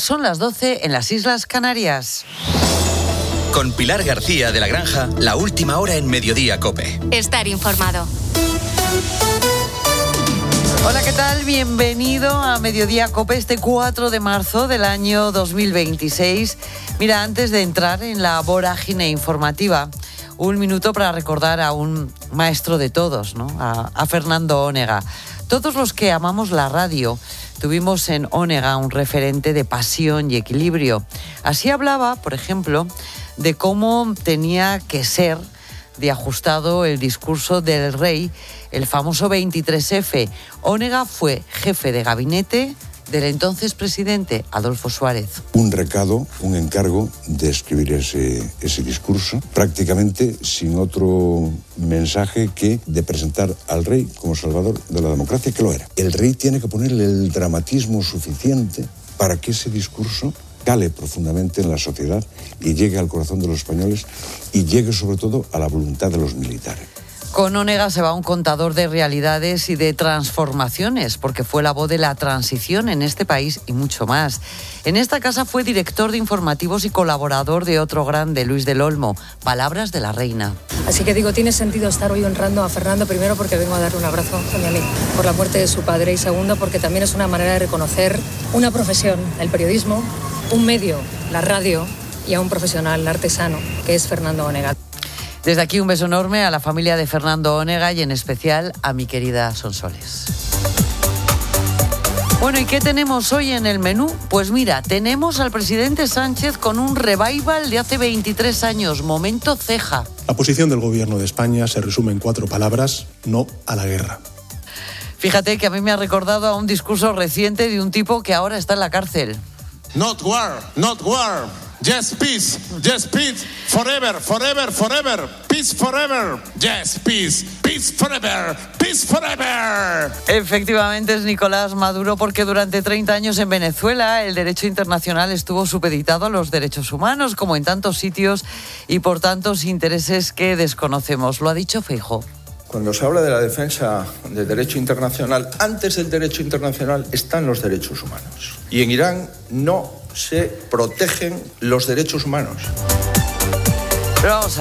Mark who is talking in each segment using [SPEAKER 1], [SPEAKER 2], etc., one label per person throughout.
[SPEAKER 1] Son las 12 en las Islas Canarias.
[SPEAKER 2] Con Pilar García de la Granja, la última hora en Mediodía COPE.
[SPEAKER 3] Estar informado.
[SPEAKER 1] Hola, ¿qué tal? Bienvenido a Mediodía COPE este 4 de marzo del año 2026. Mira, antes de entrar en la vorágine informativa, un minuto para recordar a un maestro de todos, ¿no? A Fernando Onega. Todos los que amamos la radio tuvimos en Onega un referente de pasión y equilibrio. Así hablaba, por ejemplo, de cómo tenía que ser de ajustado el discurso del rey, el famoso 23F. Onega fue jefe de gabinete del entonces presidente Adolfo Suárez.
[SPEAKER 4] Un recado, un encargo de escribir ese discurso, prácticamente sin otro mensaje que de presentar al rey como salvador de la democracia, que lo era. El rey tiene que ponerle el dramatismo suficiente para que ese discurso cale profundamente en la sociedad y llegue al corazón de los españoles y llegue sobre todo a la voluntad de los militares.
[SPEAKER 1] Con Onega se va un contador de realidades y de transformaciones, porque fue la voz de la transición en este país y mucho más. En esta casa fue director de informativos y colaborador de otro grande, Luis del Olmo. Palabras de la reina.
[SPEAKER 5] Así que digo, tiene sentido estar hoy honrando a Fernando, primero porque vengo a darle un abrazo a mi amigo por la muerte de su padre, y segundo porque también es una manera de reconocer una profesión, el periodismo, un medio, la radio, y a un profesional artesano, que es Fernando Onega.
[SPEAKER 1] Desde aquí un beso enorme a la familia de Fernando Onega y en especial a mi querida Sonsoles. Bueno, ¿y qué tenemos hoy en el menú? Pues mira, tenemos al presidente Sánchez con un revival de hace 23 años, momento ceja.
[SPEAKER 6] La posición del gobierno de España se resume en 4 palabras: no a la guerra.
[SPEAKER 1] Fíjate que a mí me ha recordado a un discurso reciente de un tipo que ahora está en la cárcel.
[SPEAKER 7] Not war, not war. Yes, peace. Yes, peace. Forever, forever, forever. Peace forever. Yes, peace. Peace forever. Peace forever.
[SPEAKER 1] Efectivamente es Nicolás Maduro, porque durante 30 años en Venezuela el derecho internacional estuvo supeditado a los derechos humanos, como en tantos sitios y por tantos intereses que desconocemos. Lo ha dicho Feijóo.
[SPEAKER 8] Cuando se habla de la defensa del derecho internacional, antes del derecho internacional están los derechos humanos. Y en Irán no se protegen los derechos humanos.
[SPEAKER 1] Pero vamos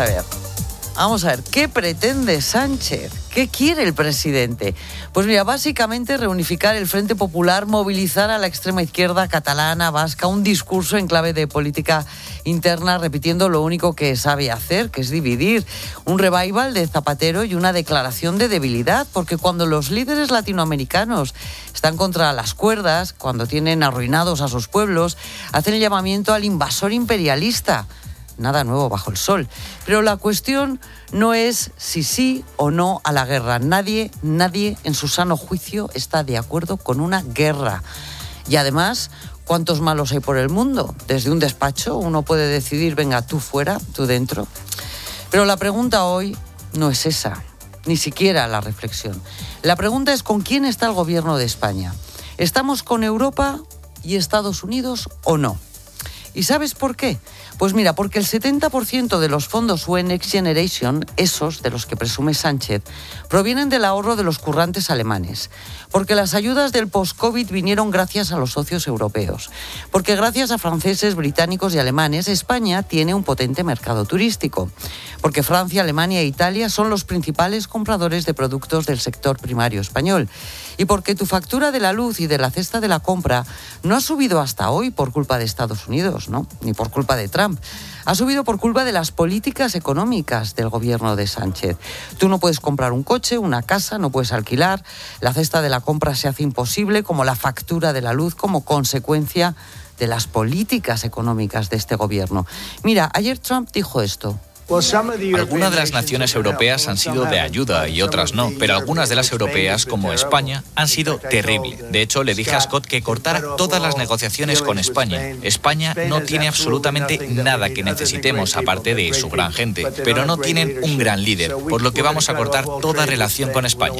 [SPEAKER 1] a ver, ¿qué pretende Sánchez? ¿Qué quiere el presidente? Pues mira, básicamente reunificar el Frente Popular, movilizar a la extrema izquierda catalana, vasca, un discurso en clave de política interna, repitiendo lo único que sabe hacer, que es dividir. Un revival de Zapatero y una declaración de debilidad, porque cuando los líderes latinoamericanos están contra las cuerdas, cuando tienen arruinados a sus pueblos, hacen el llamamiento al invasor imperialista. Nada nuevo bajo el sol. Pero la cuestión no es si sí o no a la guerra. Nadie en su sano juicio está de acuerdo con una guerra. Y además, ¿cuántos malos hay por el mundo? Desde un despacho uno puede decidir, venga, tú fuera, tú dentro. Pero la pregunta hoy no es esa, ni siquiera la reflexión. La pregunta es ¿con quién está el gobierno de España? ¿Estamos con Europa y Estados Unidos o no? ¿Y sabes por qué? Pues mira, porque el 70% de los fondos UE Next Generation, esos de los que presume Sánchez, provienen del ahorro de los currantes alemanes. Porque las ayudas del post-COVID vinieron gracias a los socios europeos. Porque gracias a franceses, británicos y alemanes, España tiene un potente mercado turístico. Porque Francia, Alemania e Italia son los principales compradores de productos del sector primario español. Y porque tu factura de la luz y de la cesta de la compra no ha subido hasta hoy por culpa de Estados Unidos, ¿no? Ni por culpa de Trump. Ha subido por culpa de las políticas económicas del gobierno de Sánchez. Tú no puedes comprar un coche, una casa, no puedes alquilar. La cesta de la compra se hace imposible, como la factura de la luz, como consecuencia de las políticas económicas de este gobierno. Mira, ayer Trump dijo esto.
[SPEAKER 9] Algunas de las naciones europeas han sido de ayuda y otras no, pero algunas de las europeas, como España, han sido terribles. De hecho, le dije a Scott que cortara todas las negociaciones con España. España no tiene absolutamente nada que necesitemos, aparte de su gran gente, pero no tienen un gran líder, por lo que vamos a cortar toda relación con España.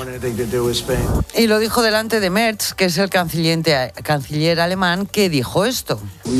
[SPEAKER 1] Y lo dijo delante de Merz, que es el canciller alemán, que dijo esto.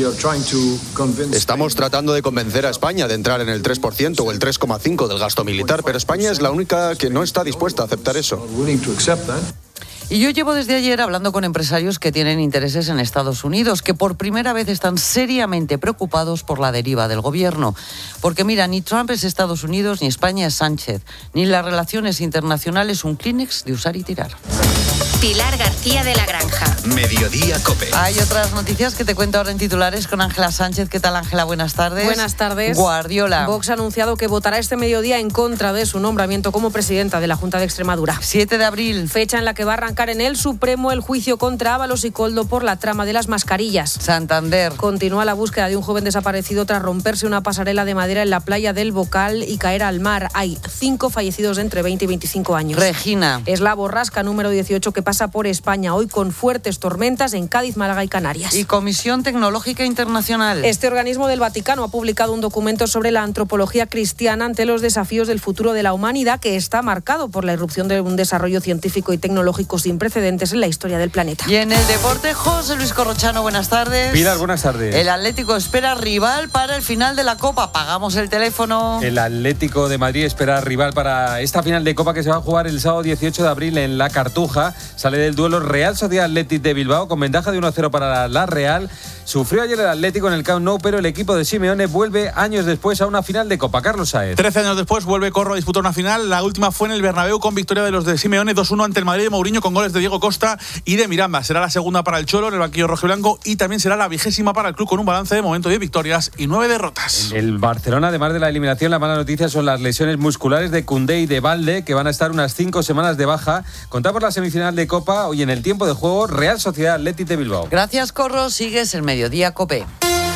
[SPEAKER 10] Estamos tratando de convencer a España de entrar en el 3% o el 3,5% del gasto militar, pero España es la única que no está dispuesta a aceptar eso.
[SPEAKER 1] Y yo llevo desde ayer hablando con empresarios que tienen intereses en Estados Unidos, que por primera vez están seriamente preocupados por la deriva del gobierno. Porque mira, ni Trump es Estados Unidos, ni España es Sánchez, ni las relaciones internacionales un Kleenex de usar y tirar.
[SPEAKER 3] Pilar García de la Granja.
[SPEAKER 2] Mediodía COPE.
[SPEAKER 1] Hay otras noticias que te cuento ahora en titulares con Ángela Sánchez. ¿Qué tal, Ángela? Buenas tardes.
[SPEAKER 11] Buenas tardes.
[SPEAKER 1] Guardiola.
[SPEAKER 11] Vox ha anunciado que votará este mediodía en contra de su nombramiento como presidenta de la Junta de Extremadura.
[SPEAKER 1] 7 de abril.
[SPEAKER 11] Fecha en la que va a arrancar en el Supremo el juicio contra Ábalos y Koldo por la trama de las mascarillas.
[SPEAKER 1] Santander.
[SPEAKER 11] Continúa la búsqueda de un joven desaparecido tras romperse una pasarela de madera en la playa del Bocal y caer al mar. Hay 5 fallecidos de entre 20 y 25 años.
[SPEAKER 1] Regina.
[SPEAKER 11] Es la borrasca número 18 que pasa por España hoy con fuertes tormentas en Cádiz, Málaga y Canarias.
[SPEAKER 1] Y Comisión Tecnológica Internacional.
[SPEAKER 11] Este organismo del Vaticano ha publicado un documento sobre la antropología cristiana ante los desafíos del futuro de la humanidad, que está marcado por la irrupción de un desarrollo científico y tecnológico sin precedentes en la historia del planeta.
[SPEAKER 1] Y en el deporte, José Luis Corrochano, buenas tardes.
[SPEAKER 12] Pilar, buenas tardes.
[SPEAKER 1] El Atlético espera rival para el final de la Copa. Pagamos el teléfono.
[SPEAKER 12] El Atlético de Madrid espera rival para esta final de Copa que se va a jugar el sábado 18 de abril en La Cartuja. Sale del duelo Real Sociedad Athletic de Bilbao con ventaja de 1-0 para la Real. Sufrió ayer el Atlético en el Camp Nou, pero el equipo de Simeone vuelve años después a una final de Copa. Carlos Saez.
[SPEAKER 13] 13 años después vuelve Corro a disputar una final. La última fue en el Bernabéu con victoria de los de Simeone 2-1 ante el Madrid de Mourinho con goles de Diego Costa y de Miranda. Será la segunda para el Cholo en el banquillo rojiblanco y también será la 20ª para el club con un balance de momento de victorias y 9 derrotas.
[SPEAKER 12] En el Barcelona, además de la eliminación, la mala noticia son las lesiones musculares de Koundé y de Valde, que van a estar unas 5 semanas de baja. Contamos la semifinal de Copa hoy en el tiempo de juego Real Sociedad Athletic de Bilbao.
[SPEAKER 1] Gracias, Corro. Sigues el Mediodía COPE.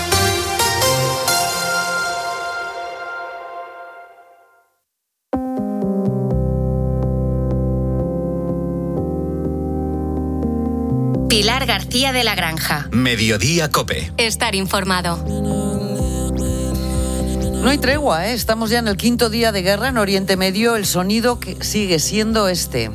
[SPEAKER 3] Pilar García de la Granja.
[SPEAKER 2] Mediodía COPE.
[SPEAKER 3] Estar informado.
[SPEAKER 1] No hay tregua, ¿eh? Estamos ya en el 5.º día de guerra en Oriente Medio. El sonido que sigue siendo este.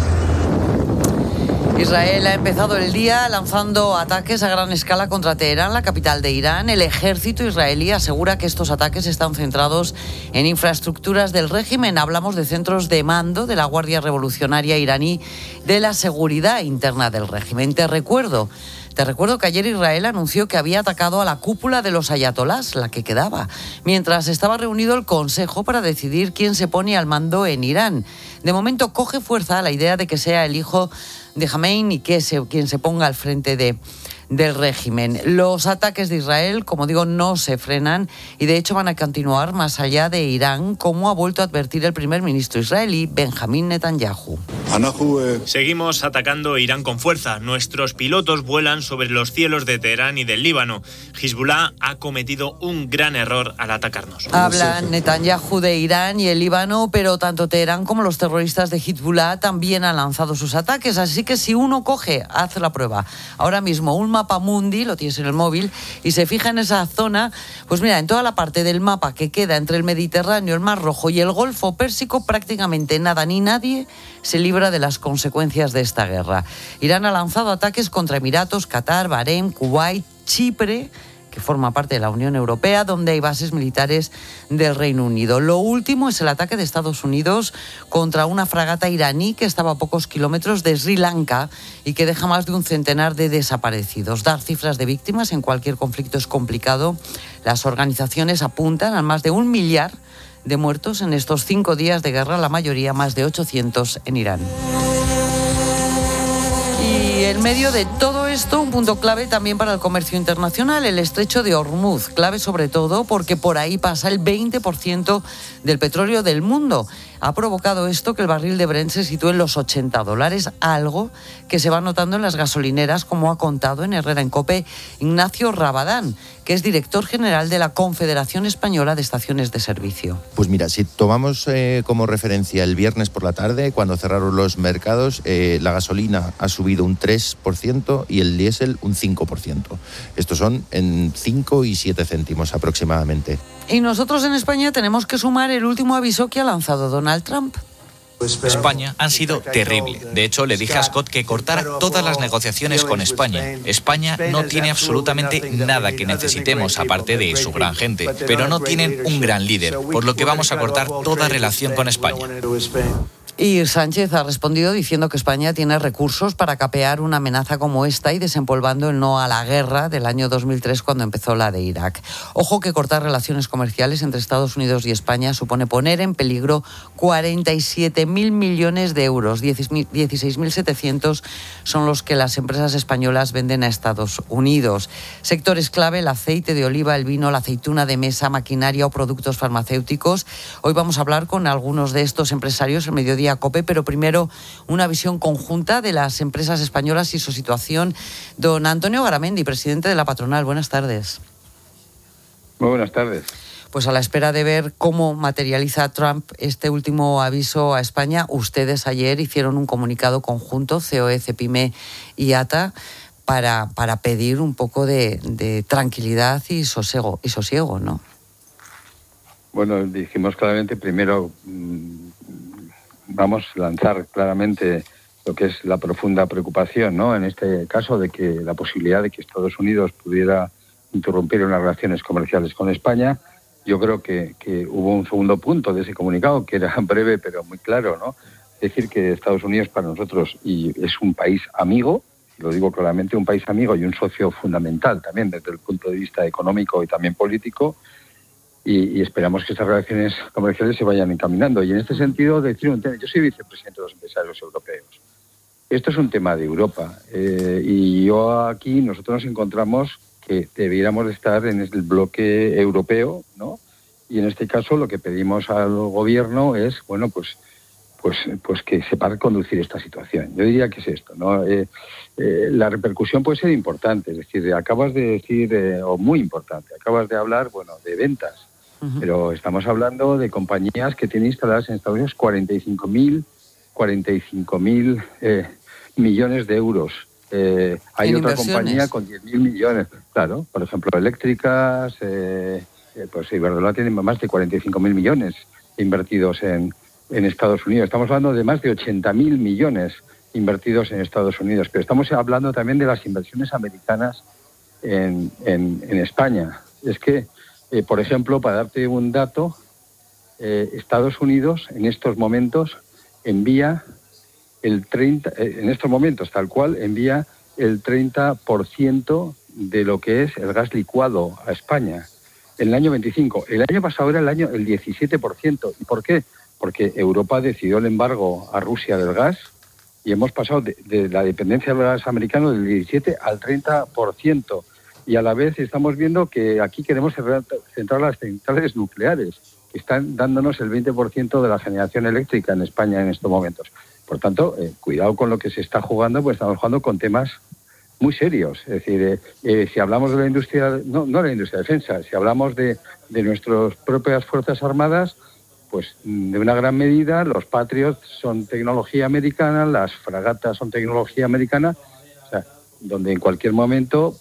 [SPEAKER 1] Israel ha empezado el día lanzando ataques a gran escala contra Teherán, la capital de Irán. El ejército israelí asegura que estos ataques están centrados en infraestructuras del régimen. Hablamos de centros de mando de la Guardia Revolucionaria iraní, de la seguridad interna del régimen. Te recuerdo que ayer Israel anunció que había atacado a la cúpula de los ayatolás, la que quedaba, mientras estaba reunido el Consejo para decidir quién se pone al mando en Irán. De momento coge fuerza la idea de que sea el hijo de Jamenei quien se ponga al frente del régimen. Los ataques de Israel, como digo, no se frenan y de hecho van a continuar más allá de Irán, como ha vuelto a advertir el primer ministro israelí, Benjamín Netanyahu.
[SPEAKER 14] Seguimos atacando Irán con fuerza. Nuestros pilotos vuelan sobre los cielos de Teherán y del Líbano. Hezbollah ha cometido un gran error al atacarnos.
[SPEAKER 1] Habla Netanyahu de Irán y el Líbano, pero tanto Teherán como los terroristas de Hezbollah también han lanzado sus ataques. Así que si uno coge, hace la prueba, ahora mismo un mapa mundi, lo tienes en el móvil, y se fija en esa zona, pues mira, en toda la parte del mapa que queda entre el Mediterráneo, el Mar Rojo y el Golfo Pérsico, prácticamente nada ni nadie se libra de las consecuencias de esta guerra. Irán ha lanzado ataques contra Emiratos, Qatar, Bahrein, Kuwait, Chipre, que forma parte de la Unión Europea, donde hay bases militares del Reino Unido. Lo último es el ataque de Estados Unidos contra una fragata iraní que estaba a pocos kilómetros de Sri Lanka y que deja más de un centenar de desaparecidos. Dar cifras de víctimas en cualquier conflicto es complicado. Las organizaciones apuntan a más de 1 millar de muertos en estos 5 días de guerra, la mayoría más de 800 en Irán. Y en medio de todo esto, un punto clave también para el comercio internacional, el estrecho de Hormuz. Clave sobre todo porque por ahí pasa el 20% del petróleo del mundo. Ha provocado esto que el barril de Brent se sitúe en los $80, algo que se va notando en las gasolineras, como ha contado en Herrera en COPE Ignacio Rabadán, que es director general de la Confederación Española de Estaciones de Servicio.
[SPEAKER 15] Pues mira, si tomamos como referencia el viernes por la tarde, cuando cerraron los mercados, la gasolina ha subido un 3% y el diésel un 5%. Estos son en 5 y 7 céntimos aproximadamente.
[SPEAKER 1] Y nosotros en España tenemos que sumar el último aviso que ha lanzado Donald Trump.
[SPEAKER 9] España han sido terrible. De hecho, le dije a Scott que cortara todas las negociaciones con España. España no tiene absolutamente nada que necesitemos, aparte de su gran gente, pero no tienen un gran líder, por lo que vamos a cortar toda relación con España.
[SPEAKER 1] Y Sánchez ha respondido diciendo que España tiene recursos para capear una amenaza como esta y desempolvando el no a la guerra del año 2003 cuando empezó la de Irak. Ojo que cortar relaciones comerciales entre Estados Unidos y España supone poner en peligro 47.000 millones de euros. 16.700 son los que las empresas españolas venden a Estados Unidos. Sectores clave: el aceite de oliva, el vino, la aceituna de mesa, maquinaria o productos farmacéuticos. Hoy vamos a hablar con algunos de estos empresarios en Mediodía COPE, pero primero una visión conjunta de las empresas españolas y su situación. Don Antonio Garamendi, presidente de la patronal, buenas tardes.
[SPEAKER 16] Muy buenas tardes.
[SPEAKER 1] Pues a la espera de ver cómo materializa Trump este último aviso a España, ustedes ayer hicieron un comunicado conjunto, COE, CEPIME y ATA, para pedir un poco de tranquilidad y sosiego, ¿no?
[SPEAKER 16] Bueno, dijimos claramente, primero vamos a lanzar claramente lo que es la profunda preocupación, ¿no? En este caso, de que la posibilidad de que Estados Unidos pudiera interrumpir unas relaciones comerciales con España. Yo creo que hubo un segundo punto de ese comunicado que era breve pero muy claro, ¿no? Es decir, que Estados Unidos para nosotros es un país amigo, lo digo claramente, un país amigo y un socio fundamental también desde el punto de vista económico y también político. Y esperamos que estas relaciones comerciales se vayan encaminando. Y en este sentido, decir un tema, yo soy vicepresidente de los empresarios europeos. Esto es un tema de Europa. Y yo aquí, nosotros nos encontramos que debiéramos estar en el bloque europeo, ¿no? Y en este caso lo que pedimos al gobierno es, bueno, pues que sepa conducir esta situación. Yo diría que es esto, ¿no? La repercusión puede ser importante, es decir, acabas de decir, o muy importante, acabas de hablar, bueno, de ventas. Pero estamos hablando de compañías que tienen instaladas en Estados Unidos 45.000 millones de euros. Hay otra compañía con 10.000 millones. Claro, por ejemplo, eléctricas, pues Iberdrola tiene más de 45.000 millones invertidos en Estados Unidos. Estamos hablando de más de 80.000 millones invertidos en Estados Unidos. Pero estamos hablando también de las inversiones americanas en España. Es que por ejemplo, para darte un dato, Estados Unidos en estos momentos envía el 30%, en estos momentos tal cual, envía el 30% de lo que es el gas licuado a España. En el año 25. El año pasado era el 17%. ¿Y por qué? Porque Europa decidió el embargo a Rusia del gas y hemos pasado de la dependencia del gas americano del 17 al 30%. Y a la vez estamos viendo que aquí queremos centrar las centrales nucleares, que están dándonos el 20% de la generación eléctrica en España en estos momentos. Por tanto, cuidado con lo que se está jugando, pues estamos jugando con temas muy serios. Es decir, si hablamos de la industria, no de la industria de defensa, si hablamos de nuestras propias Fuerzas Armadas, pues de una gran medida los Patriots son tecnología americana, las fragatas son tecnología americana, donde en cualquier momento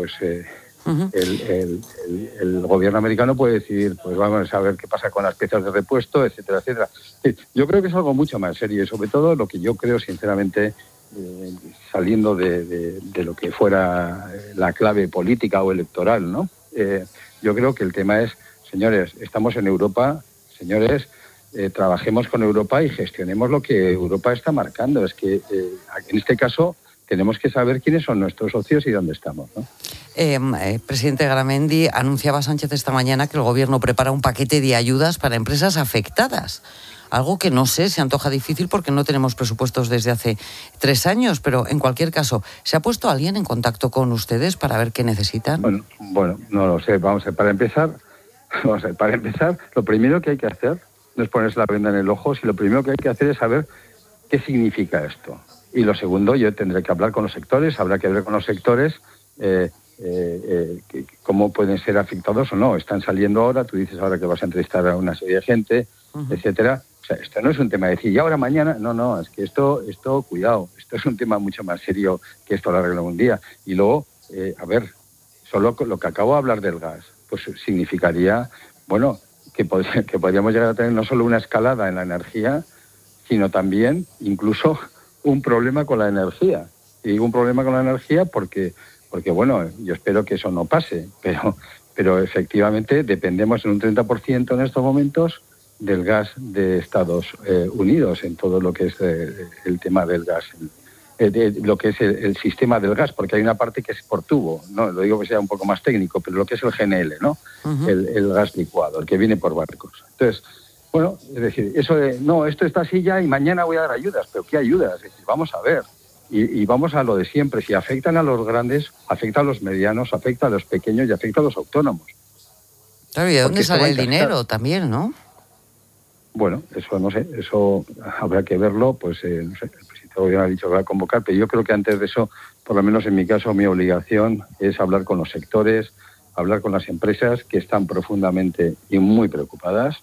[SPEAKER 16] el gobierno americano puede decidir, pues vamos a ver qué pasa con las piezas de repuesto, etcétera, etcétera. Yo creo que es algo mucho más serio y sobre todo lo que yo creo sinceramente, saliendo de lo que fuera la clave política o electoral, ¿no? Yo creo que el tema es, señores, estamos en Europa, señores, trabajemos con Europa y gestionemos lo que Europa está marcando. Es que en este caso tenemos que saber quiénes son nuestros socios y dónde estamos, ¿no?
[SPEAKER 1] Presidente Garamendi, anunciaba Sánchez esta mañana que el Gobierno prepara un paquete de ayudas para empresas afectadas. Algo que no sé, se antoja difícil porque no tenemos presupuestos desde hace 3 años, pero en cualquier caso, ¿se ha puesto alguien en contacto con ustedes para ver qué necesitan?
[SPEAKER 16] Bueno, no lo sé. Vamos a ver, para empezar, lo primero que hay que hacer no es ponerse la venda en el ojo, sino lo primero que hay que hacer es saber qué significa esto. Y lo segundo, yo tendré que hablar con los sectores, habrá que ver con los sectores cómo pueden ser afectados o no. Están saliendo ahora, tú dices ahora que vas a entrevistar a una serie de gente, etcétera. O sea, esto no es un tema de decir, y ahora mañana, no, es que esto, cuidado, esto es un tema mucho más serio que esto lo arregla un día. Y luego, a ver, solo lo que acabo de hablar del gas, pues significaría, bueno, que podríamos llegar a tener no solo una escalada en la energía, sino también incluso un problema con la energía. Y digo un problema con la energía porque bueno, yo espero que eso no pase, pero efectivamente dependemos en un 30% en estos momentos del gas de Estados Unidos, en todo lo que es el tema del gas, de lo que es el sistema del gas, porque hay una parte que es por tubo, no lo digo que sea un poco más técnico, pero lo que es el GNL, ¿no? Uh-huh. El gas licuado, el que viene por barcos. Entonces, bueno, es decir, eso de, no, esto está así ya y mañana voy a dar ayudas, pero ¿qué ayudas? Es decir, vamos a ver, y vamos a lo de siempre, si afectan a los grandes, afecta a los medianos, afecta a los pequeños y afecta a los autónomos.
[SPEAKER 1] Claro, ¿y de dónde sale el dinero también, no?
[SPEAKER 16] Bueno, eso no sé, eso habrá que verlo, pues no sé, el presidente del gobierno ha dicho que va a convocar, pero yo creo que antes de eso, por lo menos en mi caso, mi obligación es hablar con los sectores, hablar con las empresas que están profundamente y muy preocupadas,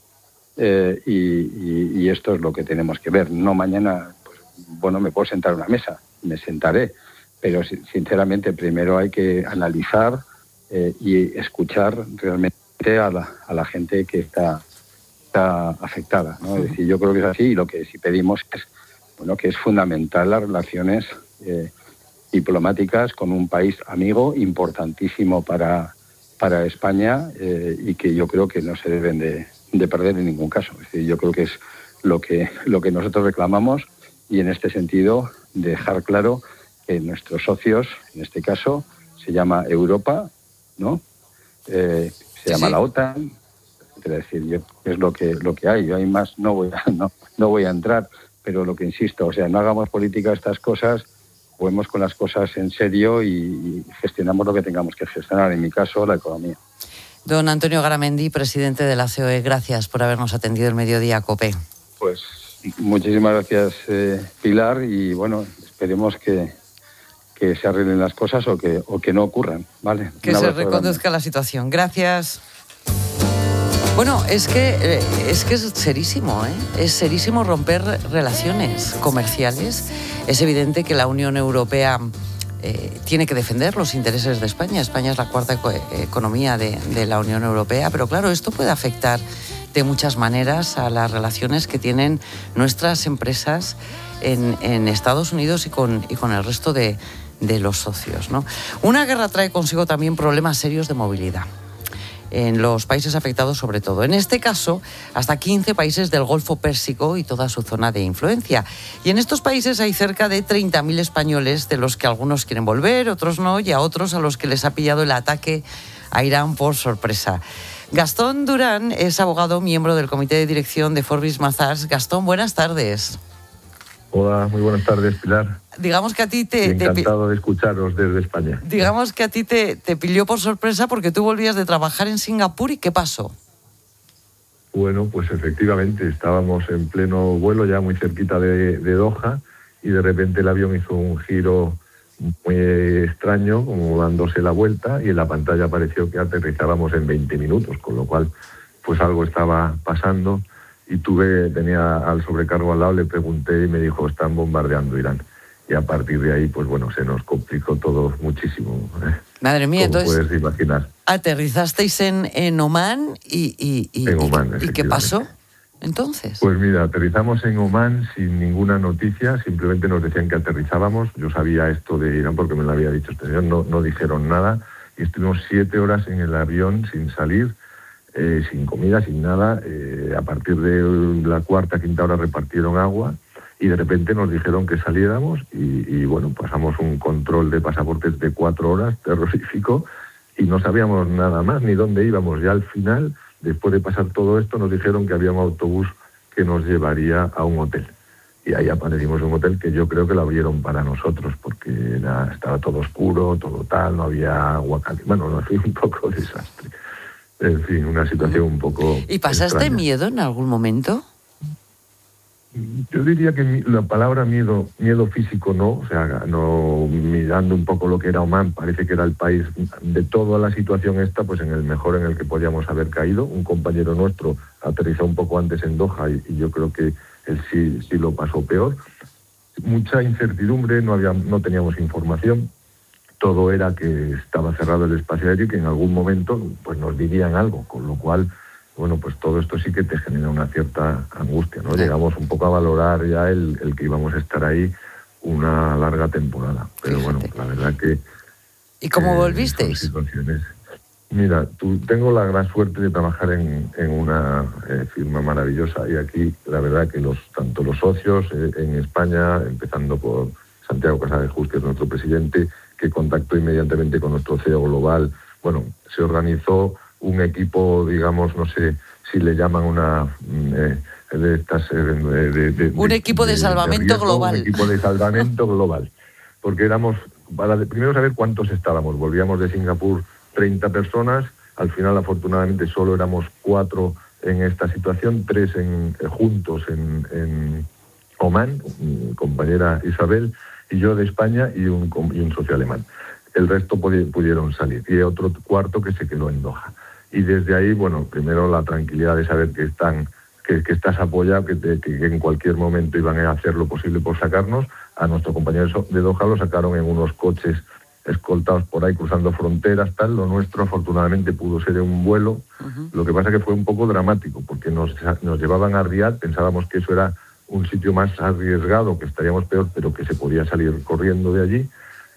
[SPEAKER 16] y esto es lo que tenemos que ver. No mañana, pues bueno, me puedo sentar a una mesa, me sentaré, pero sinceramente primero hay que analizar y escuchar realmente a la gente que está afectada, ¿no? Es decir, yo creo que es así, y lo que sí pedimos es, bueno, que es fundamental las relaciones diplomáticas con un país amigo importantísimo para España, y que yo creo que no se deben de perder en ningún caso. Es decir, yo creo que es lo que nosotros reclamamos, y en este sentido dejar claro que nuestros socios, en este caso, se llama Europa, ¿no? Se llama la OTAN. Es decir, es lo que hay. Yo hay más no voy a entrar, pero lo que insisto, o sea, no hagamos política de estas cosas, juguemos con las cosas en serio y gestionamos lo que tengamos que gestionar, en mi caso, la economía.
[SPEAKER 1] Don Antonio Garamendi, presidente de la COE, gracias por habernos atendido el Mediodía COPE.
[SPEAKER 16] Pues muchísimas gracias, Pilar, y bueno, esperemos que se arreglen las cosas o que no ocurran, ¿vale?
[SPEAKER 1] Que se reconduzca la situación. Gracias. Bueno, es que es serísimo, ¿eh? Es serísimo romper relaciones comerciales. Es evidente que la Unión Europea tiene que defender los intereses de España. España es la cuarta economía de la Unión Europea, pero claro, esto puede afectar de muchas maneras a las relaciones que tienen nuestras empresas en Estados Unidos y con el resto de los socios, ¿no? Una guerra trae consigo también problemas serios de movilidad en los países afectados sobre todo. En este caso, hasta 15 países del Golfo Pérsico y toda su zona de influencia. Y en estos países hay cerca de 30.000 españoles, de los que algunos quieren volver, otros no, y a otros a los que les ha pillado el ataque a Irán por sorpresa. Gastón Durán es abogado, miembro del comité de dirección de Forbes Mazars. Gastón, buenas tardes.
[SPEAKER 17] Hola, muy buenas tardes, Pilar.
[SPEAKER 1] Digamos que a ti
[SPEAKER 17] encantado de escucharos desde España.
[SPEAKER 1] Digamos que a ti te pilló por sorpresa porque tú volvías de trabajar en Singapur, ¿y qué pasó?
[SPEAKER 17] Bueno, pues efectivamente, estábamos en pleno vuelo, ya muy cerquita de Doha, y de repente el avión hizo un giro muy extraño, como dándose la vuelta, y en la pantalla apareció que aterrizábamos en 20 minutos, con lo cual pues algo estaba pasando. Y tenía al sobrecargo al lado, le pregunté y me dijo, están bombardeando Irán. Y a partir de ahí, pues bueno, se nos complicó todo muchísimo.
[SPEAKER 1] Madre mía, entonces,
[SPEAKER 17] puedes imaginar.
[SPEAKER 1] Aterrizasteis en Omán
[SPEAKER 17] en Omán,
[SPEAKER 1] ¿y qué pasó entonces?
[SPEAKER 17] Pues mira, aterrizamos en Omán sin ninguna noticia, simplemente nos decían que aterrizábamos. Yo sabía esto de Irán porque me lo había dicho este señor, no dijeron nada. Y estuvimos 7 horas en el avión sin salir, sin comida, sin nada. A partir de la cuarta, quinta hora repartieron agua y de repente nos dijeron que saliéramos y bueno, pasamos un control de pasaportes de 4 horas, terrorífico, y no sabíamos nada más ni dónde íbamos. Ya al final, después de pasar todo esto, nos dijeron que había un autobús que nos llevaría a un hotel. Y ahí aparecimos en un hotel que yo creo que lo abrieron para nosotros, porque estaba todo oscuro, todo tal, no había agua caliente. Bueno, no, fue un poco desastre. En fin, una situación un poco
[SPEAKER 1] ¿Y pasaste
[SPEAKER 17] extraña.
[SPEAKER 1] miedo en algún momento?
[SPEAKER 17] Yo diría que la palabra miedo físico no, o sea, no, mirando un poco lo que era Omán, parece que era el país de toda la situación esta, pues en el mejor en el que podíamos haber caído. Un compañero nuestro aterrizó un poco antes en Doha y yo creo que él sí lo pasó peor. Mucha incertidumbre, no teníamos información. Todo era que estaba cerrado el espacio aéreo y que en algún momento pues nos dirían algo, con lo cual, bueno, pues todo esto sí que te genera una cierta angustia, ¿no? Llegamos un poco a valorar ya el que íbamos a estar ahí una larga temporada. Pero bueno, la verdad que...
[SPEAKER 1] ¿Y cómo volvisteis?
[SPEAKER 17] Mira, tengo la gran suerte de trabajar en una firma maravillosa y aquí la verdad que tanto los socios en España, empezando por Santiago Casadejús, que es nuestro presidente, que contactó inmediatamente con nuestro CEO global. Bueno, se organizó un equipo, digamos, no sé si le llaman una de estas...
[SPEAKER 1] un equipo de salvamento global.
[SPEAKER 17] Un equipo de salvamento global. Porque éramos, para primero saber cuántos estábamos. Volvíamos de Singapur 30 personas, al final afortunadamente solo éramos 4 en esta situación, 3 juntos en Omán, mi compañera Isabel, y yo de España y un socio alemán. El resto pudieron salir, y otro cuarto que se quedó en Doha. Y desde ahí, bueno, primero la tranquilidad de saber que estás apoyado, que en cualquier momento iban a hacer lo posible por sacarnos. A nuestro compañero de Doha lo sacaron en unos coches escoltados por ahí cruzando fronteras, tal. Lo nuestro afortunadamente pudo ser en un vuelo. Lo que pasa que fue un poco dramático porque nos llevaban a Riad, pensábamos que eso era un sitio más arriesgado, que estaríamos peor, pero que se podía salir corriendo de allí.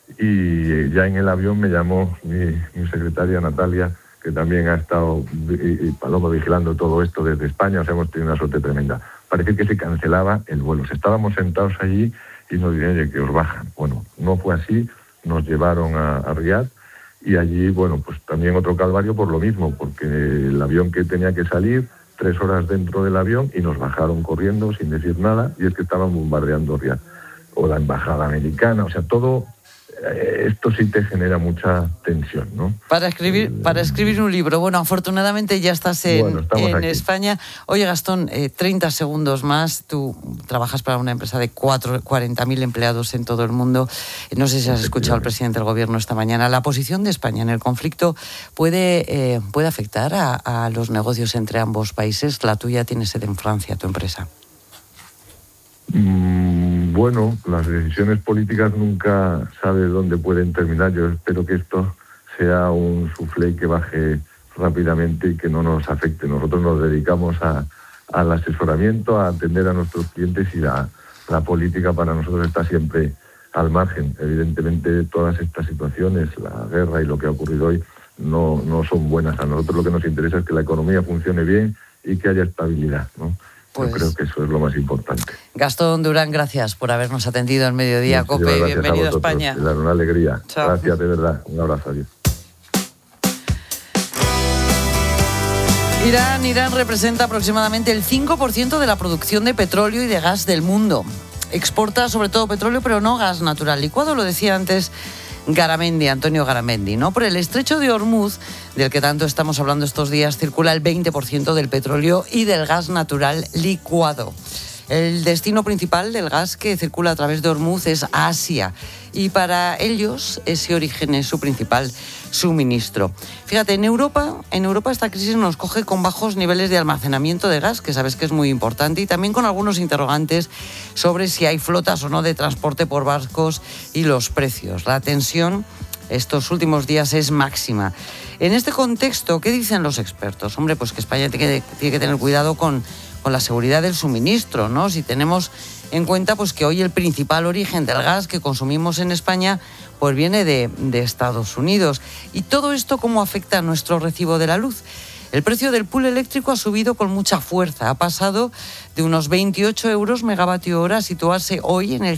[SPEAKER 17] Y ya en el avión me llamó mi secretaria Natalia, que también ha estado, y Paloma, vigilando todo esto desde España. O sea, hemos tenido una suerte tremenda. Parecía que se cancelaba el vuelo. Estábamos sentados allí y nos dijeron, oye, que os bajan. Bueno, no fue así. Nos llevaron a Riad y allí, bueno, pues también otro calvario por lo mismo, porque el avión que tenía que salir, 3 horas dentro del avión y nos bajaron corriendo sin decir nada, y es que estaban bombardeando Riad o la embajada americana. O sea, todo esto sí te genera mucha tensión, ¿no?
[SPEAKER 1] Para escribir un libro. Bueno, afortunadamente ya estás en España. Oye, Gastón, 30 segundos más. Tú trabajas para una empresa de 40.000 empleados en todo el mundo. No sé si has escuchado al presidente del gobierno esta mañana. ¿La posición de España en el conflicto puede afectar a los negocios entre ambos países? La tuya tiene sede en Francia, tu empresa.
[SPEAKER 17] Bueno, las decisiones políticas nunca sabe dónde pueden terminar. Yo espero que esto sea un soufflé que baje rápidamente y que no nos afecte. Nosotros nos dedicamos al asesoramiento, a atender a nuestros clientes, y la política para nosotros está siempre al margen. Evidentemente todas estas situaciones, la guerra y lo que ha ocurrido hoy, no son buenas. A nosotros lo que nos interesa es que la economía funcione bien y que haya estabilidad, ¿no? Pues, yo creo que eso es lo más importante.
[SPEAKER 1] Gastón Durán, gracias por habernos atendido en Mediodía COPE. Bienvenido a España.
[SPEAKER 17] Pilar, una alegría. Chao. Gracias, de verdad. Un abrazo. Adiós.
[SPEAKER 1] Irán representa aproximadamente el 5% de la producción de petróleo y de gas del mundo. Exporta sobre todo petróleo, pero no gas natural licuado, lo decía antes Antonio Garamendi, ¿no? Por el estrecho de Hormuz, del que tanto estamos hablando estos días, circula el 20% del petróleo y del gas natural licuado. El destino principal del gas que circula a través de Hormuz es Asia, y para ellos ese origen es su principal suministro. Fíjate, en Europa esta crisis nos coge con bajos niveles de almacenamiento de gas, que sabes que es muy importante, y también con algunos interrogantes sobre si hay flotas o no de transporte por barcos y los precios. La tensión estos últimos días es máxima. En este contexto, ¿qué dicen los expertos? Hombre, pues que España tiene que tener cuidado con la seguridad del suministro, ¿no? Si tenemos en cuenta pues que hoy el principal origen del gas que consumimos en España pues viene de Estados Unidos. ¿Y todo esto cómo afecta a nuestro recibo de la luz? El precio del pool eléctrico ha subido con mucha fuerza. Ha pasado de unos 28 euros megavatio hora a situarse hoy en el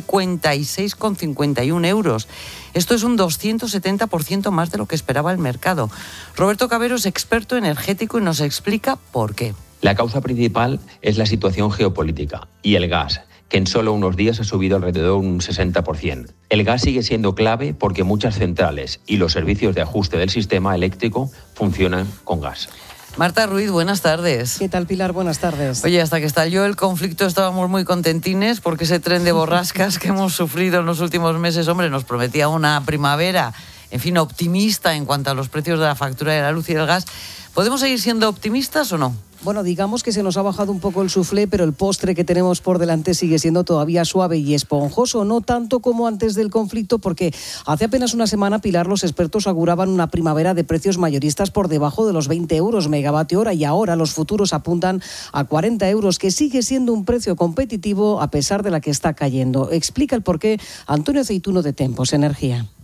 [SPEAKER 1] 56,51 euros. Esto es un 270% más de lo que esperaba el mercado. Roberto Cabero es experto energético y nos explica por qué.
[SPEAKER 18] La causa principal es la situación geopolítica y el gas, que en solo unos días ha subido alrededor de un 60%. El gas sigue siendo clave porque muchas centrales y los servicios de ajuste del sistema eléctrico funcionan con gas.
[SPEAKER 1] Marta Ruiz, buenas tardes.
[SPEAKER 19] ¿Qué tal, Pilar? Buenas tardes.
[SPEAKER 1] Oye, hasta que estalló el conflicto estábamos muy contentines porque ese tren de borrascas que hemos sufrido en los últimos meses, hombre, nos prometía una primavera, en fin, optimista en cuanto a los precios de la factura de la luz y del gas. ¿Podemos seguir siendo optimistas o no?
[SPEAKER 19] Bueno, digamos que se nos ha bajado un poco el soufflé, pero el postre que tenemos por delante sigue siendo todavía suave y esponjoso, no tanto como antes del conflicto, porque hace apenas una semana, Pilar, los expertos auguraban una primavera de precios mayoristas por debajo de los 20 euros megavatio hora, y ahora los futuros apuntan a 40 euros, que sigue siendo un precio competitivo a pesar de la que está cayendo. Explica el porqué Antonio Aceituno de Tempos Energía.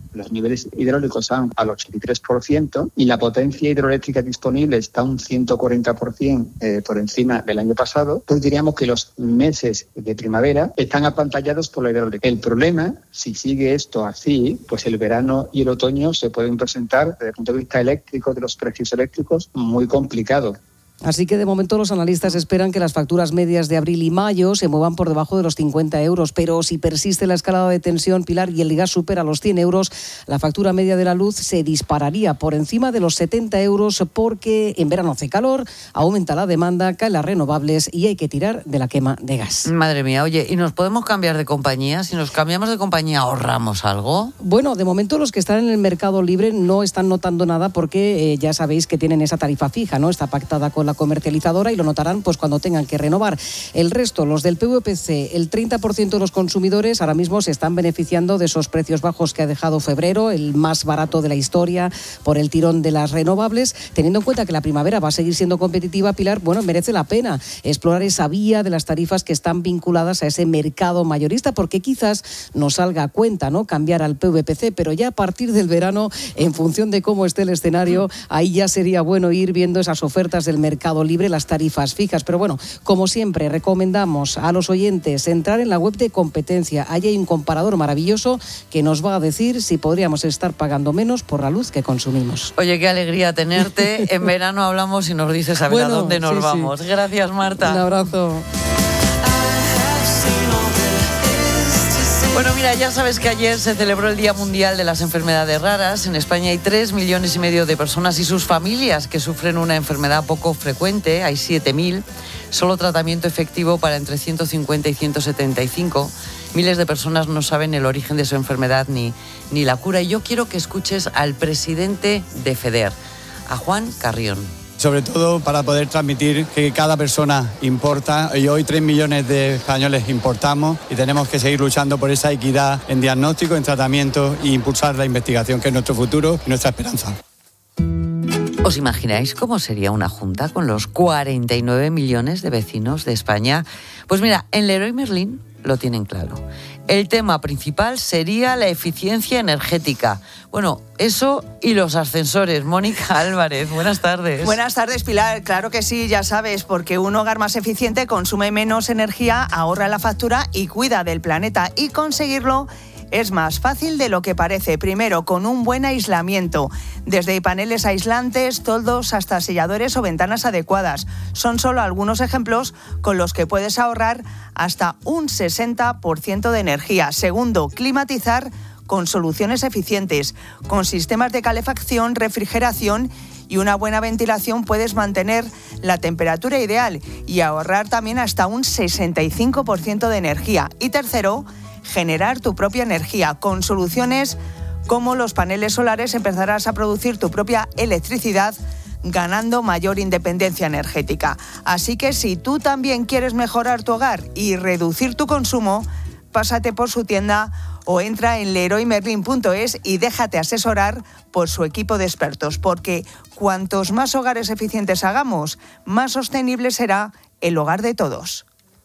[SPEAKER 20] los niveles hidráulicos están al 83% y la potencia hidroeléctrica disponible está un 140% por encima del año pasado, pues diríamos que los meses de primavera están apantallados por la hidráulica. El problema, si sigue esto así, pues el verano y el otoño se pueden presentar desde el punto de vista eléctrico, de los precios eléctricos, muy complicados.
[SPEAKER 19] Así que de momento los analistas esperan que las facturas medias de abril y mayo se muevan por debajo de los 50 euros. Pero si persiste la escalada de tensión, Pilar, y el gas supera los 100 euros, la factura media de la luz se dispararía por encima de los 70 euros porque en verano hace calor, aumenta la demanda, caen las renovables y hay que tirar de la quema de gas.
[SPEAKER 1] Madre mía, oye, ¿y nos podemos cambiar de compañía? Si nos cambiamos de compañía, ¿ahorramos algo?
[SPEAKER 19] Bueno, de momento los que están en el mercado libre no están notando nada porque ya sabéis que tienen esa tarifa fija, ¿no? Está pactada con la comercializadora y lo notarán pues cuando tengan que renovar. El resto, los del PVPC, el 30% de los consumidores ahora mismo se están beneficiando de esos precios bajos que ha dejado febrero, el más barato de la historia por el tirón de las renovables. Teniendo en cuenta que la primavera va a seguir siendo competitiva, Pilar, bueno, merece la pena explorar esa vía de las tarifas que están vinculadas a ese mercado mayorista, porque quizás nos salga a cuenta, ¿no?, cambiar al PVPC, pero ya a partir del verano, en función de cómo esté el escenario, ahí ya sería bueno ir viendo esas ofertas del mercado libre, las tarifas fijas. Pero bueno, como siempre, recomendamos a los oyentes entrar en la web de competencia. Ahí hay un comparador maravilloso que nos va a decir si podríamos estar pagando menos por la luz que consumimos.
[SPEAKER 1] Oye, qué alegría tenerte. En verano hablamos y nos dices a ver a dónde nos vamos. Gracias, Marta.
[SPEAKER 19] Un abrazo.
[SPEAKER 1] Bueno, mira, ya sabes que ayer se celebró el Día Mundial de las Enfermedades Raras. En España hay 3,5 millones de personas y sus familias que sufren una enfermedad poco frecuente. Hay 7.000. Solo tratamiento efectivo para entre 150 y 175. Miles de personas no saben el origen de su enfermedad ni la cura. Y yo quiero que escuches al presidente de FEDER, a Juan Carrión.
[SPEAKER 21] Sobre todo para poder transmitir que cada persona importa y hoy 3 millones de españoles importamos y tenemos que seguir luchando por esa equidad en diagnóstico, en tratamiento e impulsar la investigación, que es nuestro futuro y nuestra esperanza.
[SPEAKER 1] ¿Os imagináis cómo sería una junta con los 49 millones de vecinos de España? Pues mira, en Leroy Merlin lo tienen claro. El tema principal sería la eficiencia energética. Bueno, eso y los ascensores. Mónica Álvarez, buenas tardes.
[SPEAKER 22] Buenas tardes, Pilar. Claro que sí, ya sabes, porque un hogar más eficiente consume menos energía, ahorra la factura y cuida del planeta. Y conseguirlo es más fácil de lo que parece. Primero, con un buen aislamiento. Desde paneles aislantes, toldos hasta selladores o ventanas adecuadas. Son solo algunos ejemplos con los que puedes ahorrar hasta un 60% de energía. Segundo, climatizar con soluciones eficientes. Con sistemas de calefacción, refrigeración y una buena ventilación puedes mantener la temperatura ideal y ahorrar también hasta un 65% de energía. Y tercero, generar tu propia energía. Con soluciones como los paneles solares empezarás a producir tu propia electricidad, ganando mayor independencia energética. Así que si tú también quieres mejorar tu hogar y reducir tu consumo, pásate por su tienda o entra en leroymerlin.es y déjate asesorar por su equipo de expertos, porque cuantos más hogares eficientes hagamos, más sostenible será el hogar de todos.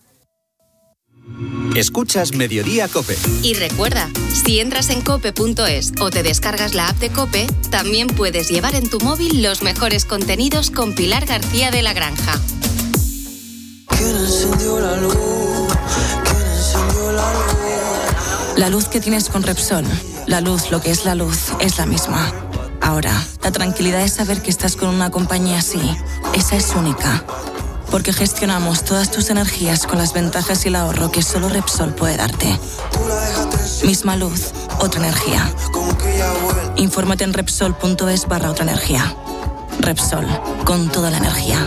[SPEAKER 2] Escuchas Mediodía COPE.
[SPEAKER 3] Y recuerda, si entras en cope.es o te descargas la app de COPE, también puedes llevar en tu móvil los mejores contenidos con Pilar García de la Granja.
[SPEAKER 23] ¿Quién encendió la luz? ¿Quién encendió la luz? La luz que tienes con Repsol, la luz, lo que es la luz, es la misma. Ahora, la tranquilidad es saber que estás con una compañía así. Esa es única. Porque gestionamos todas tus energías con las ventajas y el ahorro que solo Repsol puede darte. Misma luz, otra energía. Infórmate en Repsol.es/otra energía. Repsol, con toda la energía.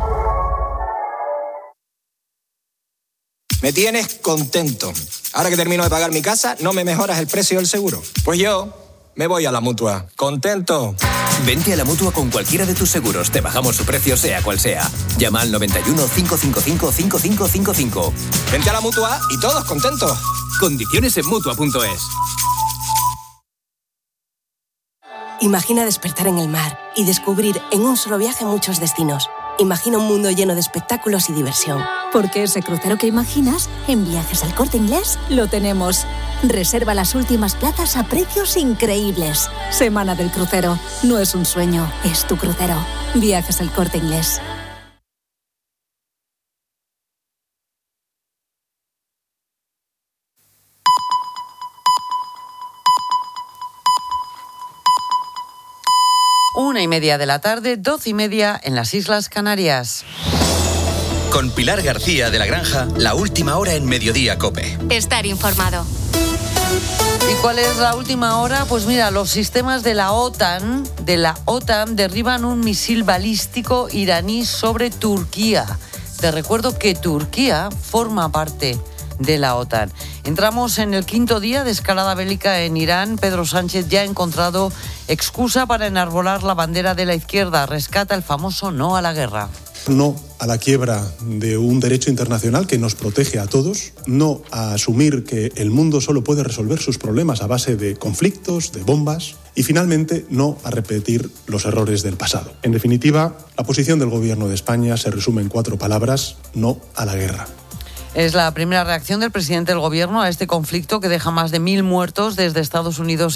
[SPEAKER 24] Me tienes contento. Ahora que termino de pagar mi casa, ¿no me mejoras el precio del seguro? Pues yo me voy a la Mutua. ¿Contento?
[SPEAKER 2] Vente a la Mutua con cualquiera de tus seguros. Te bajamos su precio, sea cual sea. Llama al 91 555 5555.
[SPEAKER 24] Vente a la Mutua y todos contentos.
[SPEAKER 2] Condiciones en Mutua.es.
[SPEAKER 25] Imagina despertar en el mar y descubrir en un solo viaje muchos destinos.
[SPEAKER 4] Imagina un mundo lleno de espectáculos y diversión.
[SPEAKER 5] Porque ese crucero que imaginas, en Viajes al Corte Inglés, lo tenemos. Reserva las últimas plazas a precios increíbles. Semana del crucero. No es un sueño, es tu crucero. Viajes al Corte Inglés.
[SPEAKER 1] Una y media de la tarde, 12:30 en las Islas Canarias.
[SPEAKER 2] Con Pilar García de la Granja, la última hora en Mediodía COPE.
[SPEAKER 3] Estar informado.
[SPEAKER 1] ¿Y cuál es la última hora? Pues mira, los sistemas de la OTAN derriban un misil balístico iraní sobre Turquía. Te recuerdo que Turquía forma parte de la OTAN. Entramos en el 5º día de escalada bélica en Irán. Pedro Sánchez ya ha encontrado excusa para enarbolar la bandera de la izquierda. Rescata el famoso no a la guerra.
[SPEAKER 6] No a la quiebra de un derecho internacional que nos protege a todos, no a asumir que el mundo solo puede resolver sus problemas a base de conflictos, de bombas, y finalmente no a repetir los errores del pasado. En definitiva, la posición del Gobierno de España se resume en 4 palabras: no a la guerra.
[SPEAKER 1] Es la primera reacción del presidente del Gobierno a este conflicto que deja más de 1.000 muertos desde que Estados Unidos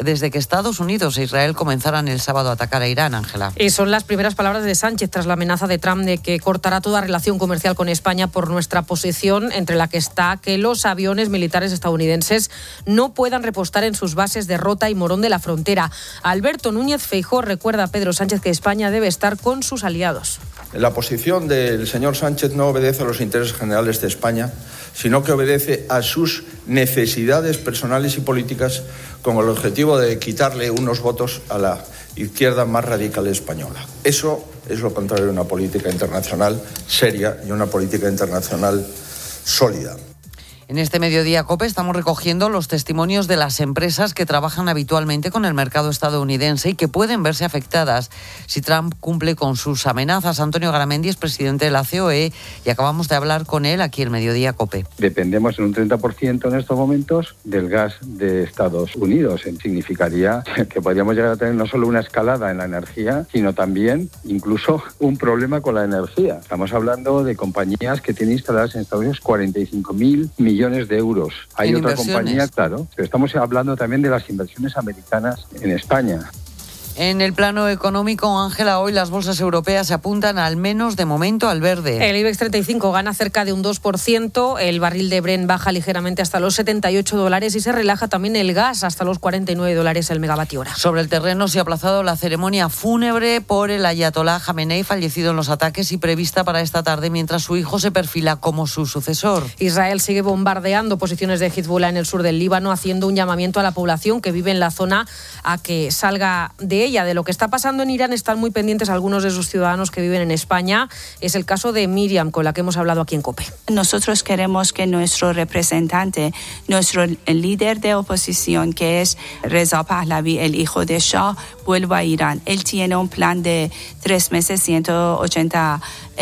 [SPEAKER 1] e Israel comenzaran el sábado a atacar a Irán, Ángela.
[SPEAKER 11] Y son las primeras palabras de Sánchez tras la amenaza de Trump de que cortará toda relación comercial con España por nuestra posición, entre la que está que los aviones militares estadounidenses no puedan repostar en sus bases de Rota y Morón de la Frontera. Alberto Núñez Feijóo recuerda a Pedro Sánchez que España debe estar con sus aliados.
[SPEAKER 8] La posición del señor Sánchez no obedece a los intereses generales de España, sino que obedece a sus necesidades personales y políticas con el objetivo de quitarle unos votos a la izquierda más radical española. Eso es lo contrario de una política internacional seria y una política internacional sólida.
[SPEAKER 1] En este Mediodía COPE estamos recogiendo los testimonios de las empresas que trabajan habitualmente con el mercado estadounidense y que pueden verse afectadas si Trump cumple con sus amenazas. Antonio Garamendi es presidente de la COE y acabamos de hablar con él aquí en Mediodía COPE.
[SPEAKER 16] Dependemos en un 30% en estos momentos del gas de Estados Unidos. Significaría que podríamos llegar a tener no solo una escalada en la energía, sino también incluso un problema con la energía. Estamos hablando de compañías que tienen instaladas en Estados Unidos 45.000 millones de euros. Hay otra compañía, claro, pero estamos hablando también de las inversiones americanas en España.
[SPEAKER 1] En el plano económico, Ángela, hoy las bolsas europeas se apuntan al menos de momento al verde.
[SPEAKER 11] El IBEX 35 gana cerca de un 2%, el barril de Brent baja ligeramente hasta los $78 y se relaja también el gas hasta los $49 el megavatio hora.
[SPEAKER 1] Sobre el terreno se ha aplazado la ceremonia fúnebre por el ayatolá Jamenei, fallecido en los ataques y prevista para esta tarde, mientras su hijo se perfila como su sucesor.
[SPEAKER 11] Israel sigue bombardeando posiciones de Hezbollah en el sur del Líbano, haciendo un llamamiento a la población que vive en la zona a que salga de ella. De lo que está pasando en Irán están muy pendientes algunos de sus ciudadanos que viven en España. Es el caso de Miriam, con la que hemos hablado aquí en COPE.
[SPEAKER 7] Nosotros queremos que nuestro representante, nuestro líder de oposición, que es Reza Pahlavi, el hijo de Shah, vuelva a Irán. Él tiene un plan de 3 meses, 180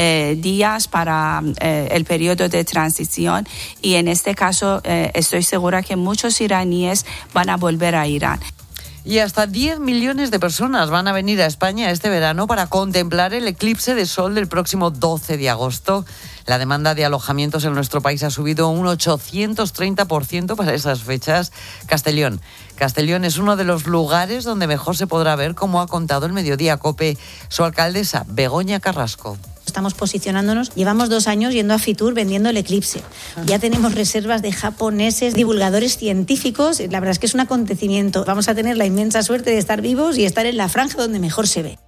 [SPEAKER 7] días para el periodo de transición, y en este caso estoy segura que muchos iraníes van a volver a Irán.
[SPEAKER 1] Y hasta 10 millones de personas van a venir a España este verano para contemplar el eclipse de sol del próximo 12 de agosto. La demanda de alojamientos en nuestro país ha subido un 830% para esas fechas. Castellón es uno de los lugares donde mejor se podrá ver, como ha contado el Mediodía COPE su alcaldesa, Begoña Carrasco.
[SPEAKER 25] Estamos posicionándonos, llevamos 2 años yendo a Fitur vendiendo el eclipse. Ya tenemos reservas de japoneses, divulgadores científicos. La verdad es que es un acontecimiento. Vamos a tener la inmensa suerte de estar vivos y estar en la franja donde mejor se ve.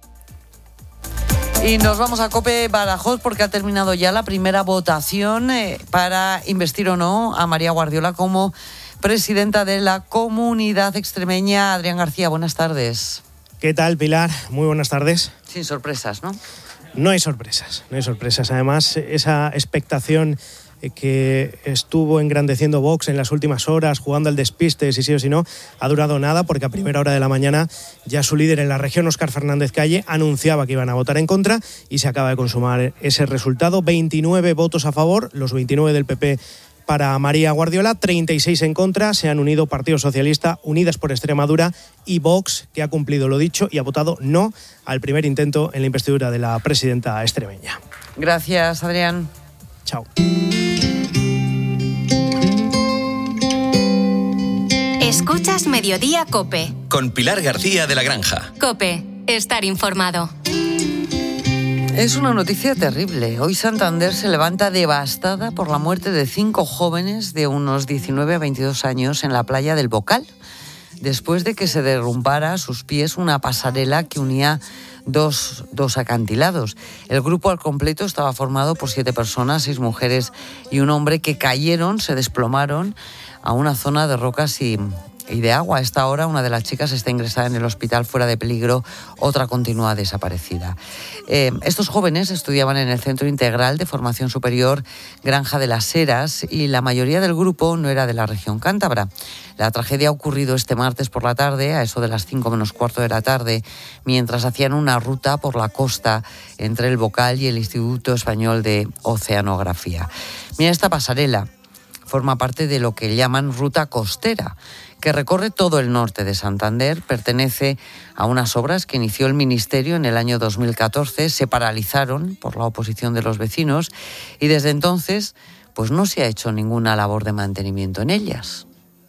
[SPEAKER 1] Y nos vamos a COPE Badajoz porque ha terminado ya la primera votación para investir o no a María Guardiola como presidenta de la Comunidad Extremeña. Adrián García, buenas tardes.
[SPEAKER 26] ¿Qué tal, Pilar? Muy buenas tardes.
[SPEAKER 1] Sin sorpresas, ¿no?
[SPEAKER 26] No hay sorpresas. Además, esa expectación que estuvo engrandeciendo Vox en las últimas horas, jugando al despiste, si sí o si no, ha durado nada, porque a primera hora de la mañana ya su líder en la región, Óscar Fernández Calle, anunciaba que iban a votar en contra y se acaba de consumar ese resultado. 29 votos a favor, los 29 del PP para María Guardiola, 36 en contra. Se han unido Partido Socialista, Unidas por Extremadura y Vox, que ha cumplido lo dicho y ha votado no al primer intento en la investidura de la presidenta extremeña.
[SPEAKER 1] Gracias, Adrián.
[SPEAKER 26] Chao.
[SPEAKER 3] Escuchas Mediodía COPE.
[SPEAKER 2] Con Pilar García de la Granja.
[SPEAKER 3] COPE, estar informado.
[SPEAKER 1] Es una noticia terrible. Hoy Santander se levanta devastada por la muerte de 5 jóvenes de unos 19 a 22 años en la playa del Bocal, después de que se derrumbara a sus pies una pasarela que unía dos acantilados. El grupo al completo estaba formado por 7 personas, 6 mujeres y un hombre, que cayeron, se desplomaron a una zona de rocas y de agua. A esta hora una de las chicas está ingresada en el hospital fuera de peligro, otra continúa desaparecida. Estos jóvenes estudiaban en el Centro Integral de Formación Superior Granja de las Heras y la mayoría del grupo no era de la región cántabra. La tragedia ha ocurrido este martes por la tarde, a eso de las 5 menos cuarto de la tarde, mientras hacían una ruta por la costa entre el Bocal y el Instituto Español de Oceanografía. Mira, esta pasarela forma parte de lo que llaman ruta costera, que recorre todo el norte de Santander. Pertenece a unas obras que inició el Ministerio en el año 2014, se paralizaron por la oposición de los vecinos y desde entonces pues no se ha hecho ninguna labor de mantenimiento en ellas.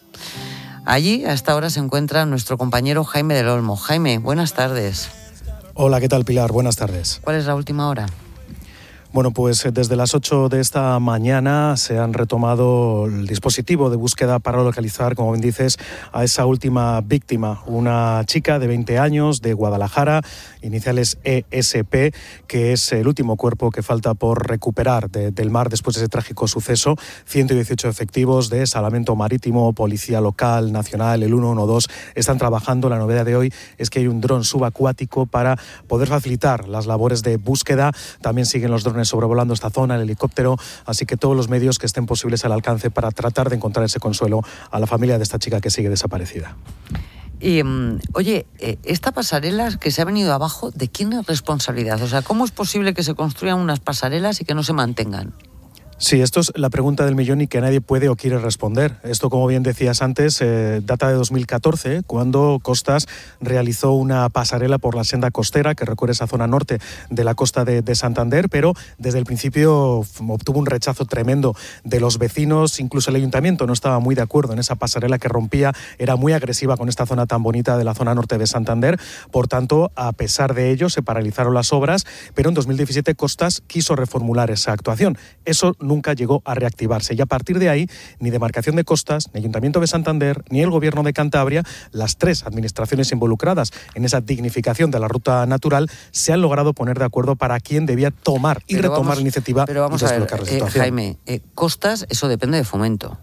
[SPEAKER 1] Allí a esta hora se encuentra nuestro compañero Jaime del Olmo. Jaime, buenas tardes.
[SPEAKER 9] Hola, ¿qué tal, Pilar? Buenas tardes.
[SPEAKER 1] ¿Cuál es la última hora?
[SPEAKER 9] Bueno, pues desde las 8 de esta mañana se han retomado el dispositivo de búsqueda para localizar, como bien dices, a esa última víctima, una chica de 20 años de Guadalajara, iniciales ESP, que es el último cuerpo que falta por recuperar del mar después de ese trágico suceso. 118 efectivos de Salvamento Marítimo, Policía Local, Nacional, el 112 están trabajando. La novedad de hoy es que hay un dron subacuático para poder facilitar las labores de búsqueda. También siguen los drones sobrevolando esta zona, el helicóptero, así que todos los medios que estén posibles al alcance para tratar de encontrar ese consuelo a la familia de esta chica que sigue desaparecida.
[SPEAKER 1] Y, oye, esta pasarela que se ha venido abajo, ¿de quién es responsabilidad? O sea, ¿cómo es posible que se construyan unas pasarelas y que no se mantengan?
[SPEAKER 9] Sí, esto es la pregunta del millón y que nadie puede o quiere responder. Esto, como bien decías antes, data de 2014, cuando Costas realizó una pasarela por la senda costera que recorre esa zona norte de la costa de Santander, pero desde el principio obtuvo un rechazo tremendo de los vecinos. Incluso el ayuntamiento no estaba muy de acuerdo en esa pasarela que rompía, era muy agresiva con esta zona tan bonita de la zona norte de Santander. Por tanto, a pesar de ello, se paralizaron las obras, pero en 2017 Costas quiso reformular esa actuación. Eso nunca llegó a reactivarse y a partir de ahí ni Demarcación de Costas, ni Ayuntamiento de Santander, ni el Gobierno de Cantabria, las 3 administraciones involucradas en esa dignificación de la ruta natural, se han logrado poner de acuerdo para quién debía tomar y retomar la iniciativa.
[SPEAKER 1] Pero vamos a ver, Jaime, Costas, eso depende de Fomento.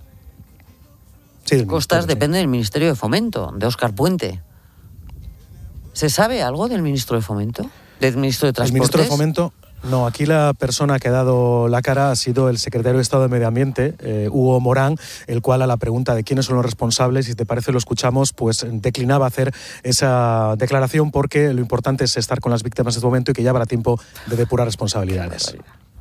[SPEAKER 9] Sí,
[SPEAKER 1] Costas depende del Ministerio de Fomento, de Óscar Puente. ¿Se sabe algo del Ministro de Fomento? ¿Del Ministro de Transportes?
[SPEAKER 9] El Ministro de Fomento... No, aquí la persona que ha dado la cara ha sido el secretario de Estado de Medio Ambiente, Hugo Morán, el cual a la pregunta de quiénes son los responsables, si te parece lo escuchamos, pues declinaba hacer esa declaración porque lo importante es estar con las víctimas en este momento y que ya habrá tiempo de depurar responsabilidades.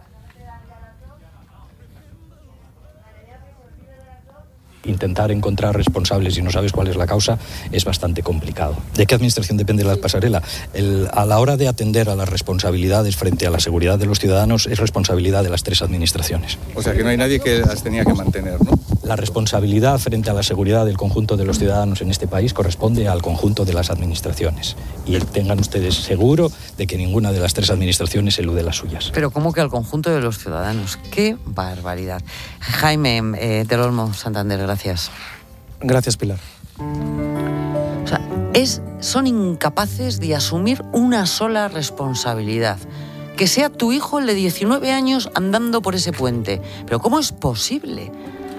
[SPEAKER 10] Intentar encontrar responsables y no sabes cuál es la causa es bastante complicado. ¿De qué administración depende la pasarela? A la hora de atender a las responsabilidades frente a la seguridad de los ciudadanos es responsabilidad de las 3 administraciones.
[SPEAKER 12] O sea que no hay nadie que las tenía que mantener, ¿no?
[SPEAKER 10] La responsabilidad frente a la seguridad del conjunto de los ciudadanos en este país corresponde al conjunto de las administraciones. Y tengan ustedes seguro de que ninguna de las 3 administraciones elude las suyas.
[SPEAKER 1] Pero ¿cómo que al conjunto de los ciudadanos? ¡Qué barbaridad! Jaime del Olmo, Santander, gracias.
[SPEAKER 9] Gracias, Pilar.
[SPEAKER 1] O sea, son incapaces de asumir una sola responsabilidad. Que sea tu hijo, el de 19 años, andando por ese puente. ¿Pero cómo es posible?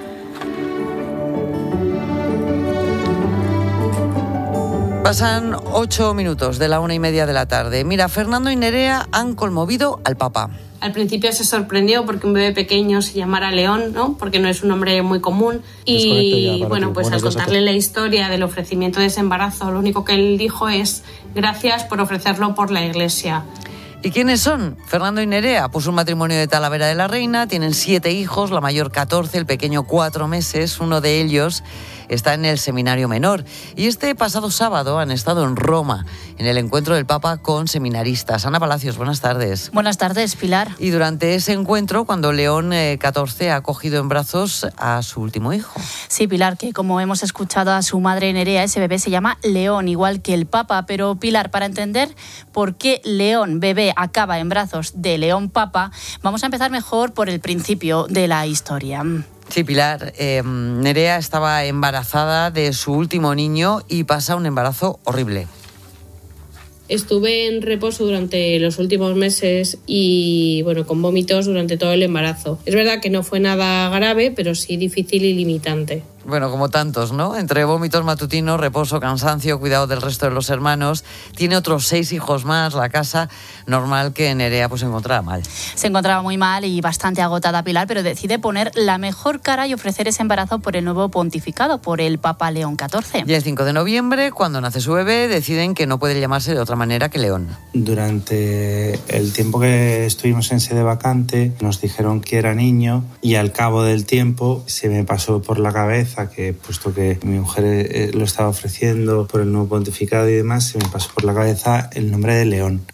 [SPEAKER 1] Pasan 8 minutos de la 1:30 de la tarde. Mira, Fernando y Nerea han conmovido al Papa.
[SPEAKER 13] Al principio se sorprendió porque un bebé pequeño se llamara León, ¿no? Porque no es un nombre muy común. Y bueno, pues al contarle la historia del ofrecimiento de ese embarazo, lo único que él dijo es: gracias por ofrecerlo por la Iglesia.
[SPEAKER 1] ¿Y quiénes son? Fernando y Nerea, pues un matrimonio de Talavera de la Reina, tienen 7 hijos, la mayor 14, el pequeño 4 meses, uno de ellos está en el seminario menor. Y este pasado sábado han estado en Roma, en el encuentro del Papa con seminaristas. Ana Palacios, buenas tardes.
[SPEAKER 14] Buenas tardes, Pilar.
[SPEAKER 1] Y durante ese encuentro, cuando León XIV ha cogido en brazos a su último hijo.
[SPEAKER 14] Sí, Pilar, que como hemos escuchado a su madre Nerea, ese bebé se llama León, igual que el Papa. Pero, Pilar, para entender por qué León bebé acaba en brazos de León Papa, vamos a empezar mejor por el principio de la historia.
[SPEAKER 1] Sí, Pilar, Nerea estaba embarazada de su último niño y pasa un embarazo horrible.
[SPEAKER 13] Estuve en reposo durante los últimos meses y, bueno, con vómitos durante todo el embarazo. Es verdad que no fue nada grave, pero sí difícil y limitante.
[SPEAKER 1] Bueno, como tantos, ¿no? Entre vómitos matutinos, reposo, cansancio, cuidado del resto de los hermanos. Tiene otros 6 hijos más, la casa. Normal que Nerea pues se encontraba mal.
[SPEAKER 14] Se encontraba muy mal y bastante agotada, Pilar, pero decide poner la mejor cara y ofrecer ese embarazo por el nuevo pontificado, por el Papa León XIV.
[SPEAKER 1] Y el 5 de noviembre, cuando nace su bebé, deciden que no puede llamarse de otra manera que León.
[SPEAKER 15] Durante el tiempo que estuvimos en sede vacante, nos dijeron que era niño y al cabo del tiempo se me pasó por la cabeza que, puesto que mi mujer lo estaba ofreciendo por el nuevo pontificado y demás, se me pasó por la cabeza el nombre de León.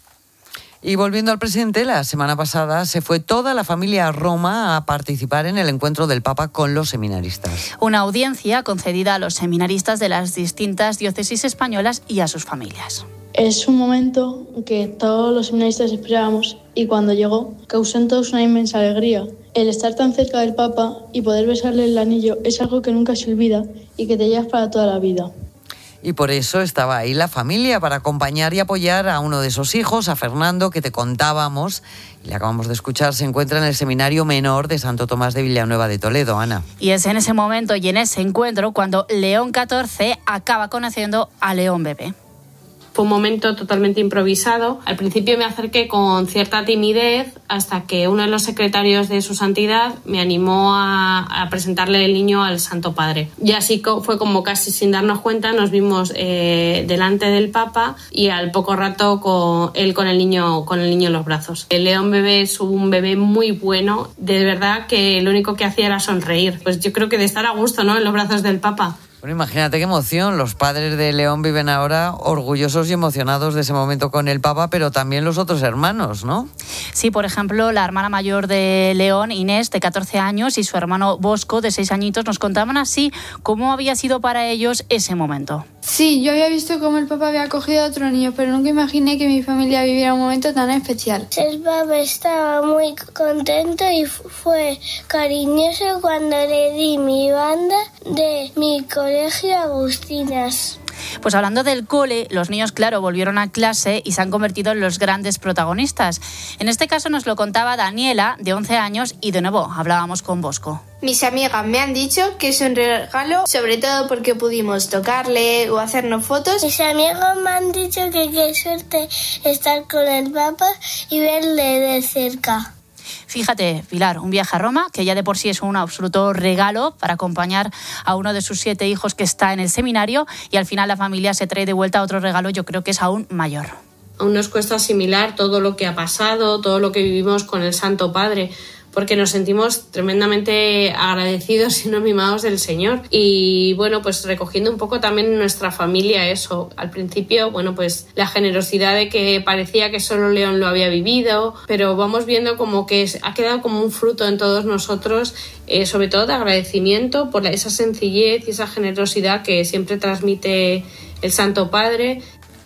[SPEAKER 1] Y volviendo al presente, la semana pasada se fue toda la familia a Roma a participar en el encuentro del Papa con los seminaristas.
[SPEAKER 14] Una audiencia concedida a los seminaristas de las distintas diócesis españolas y a sus familias.
[SPEAKER 17] Es un momento que todos los seminaristas esperábamos y cuando llegó causó en todos una inmensa alegría. El estar tan cerca del Papa y poder besarle el anillo es algo que nunca se olvida y que te llevas para toda la vida.
[SPEAKER 1] Y por eso estaba ahí la familia, para acompañar y apoyar a uno de esos hijos, a Fernando, que te contábamos, y le acabamos de escuchar, se encuentra en el seminario menor de Santo Tomás de Villanueva de Toledo, Ana.
[SPEAKER 14] Y es en ese momento y en ese encuentro cuando León XIV acaba conociendo a León bebé.
[SPEAKER 13] Fue un momento totalmente improvisado. Al principio me acerqué con cierta timidez hasta que uno de los secretarios de su santidad me animó a presentarle el niño al Santo Padre. Y así fue como casi sin darnos cuenta nos vimos delante del Papa y al poco rato con el niño en los brazos. El León bebé es un bebé muy bueno, de verdad que lo único que hacía era sonreír. Pues yo creo que de estar a gusto, ¿no?, en los brazos del Papa.
[SPEAKER 1] Bueno, imagínate qué emoción. Los padres de León viven ahora orgullosos y emocionados de ese momento con el Papa, pero también los otros hermanos, ¿no?
[SPEAKER 14] Sí, por ejemplo, la hermana mayor de León, Inés, de 14 años, y su hermano Bosco, de 6 añitos, nos contaban así cómo había sido para ellos ese momento.
[SPEAKER 18] Sí, yo había visto cómo el Papa había acogido a otro niño, pero nunca imaginé que mi familia viviera un momento tan especial.
[SPEAKER 19] El Papa estaba muy contento y fue cariñoso cuando le di mi banda de mi colegio Agustinas.
[SPEAKER 14] Pues hablando del cole, los niños, claro, volvieron a clase y se han convertido en los grandes protagonistas. En este caso nos lo contaba Daniela, de 11 años, y de nuevo hablábamos con Bosco.
[SPEAKER 18] Mis amigas me han dicho que es un regalo, sobre todo porque pudimos tocarle o hacernos fotos.
[SPEAKER 19] Mis amigos me han dicho que qué suerte estar con el Papa y verle de cerca.
[SPEAKER 14] Fíjate, Pilar, un viaje a Roma, que ya de por sí es un absoluto regalo para acompañar a uno de sus 7 hijos que está en el seminario, y al final la familia se trae de vuelta otro regalo, yo creo que es aún mayor.
[SPEAKER 13] Aún nos cuesta asimilar todo lo que ha pasado, todo lo que vivimos con el Santo Padre, porque nos sentimos tremendamente agradecidos y no mimados del Señor. Y bueno, pues recogiendo un poco también en nuestra familia eso. Al principio, bueno, pues la generosidad de que parecía que solo León lo había vivido, pero vamos viendo como que ha quedado como un fruto en todos nosotros, sobre todo de agradecimiento por esa sencillez y esa generosidad que siempre transmite el Santo Padre.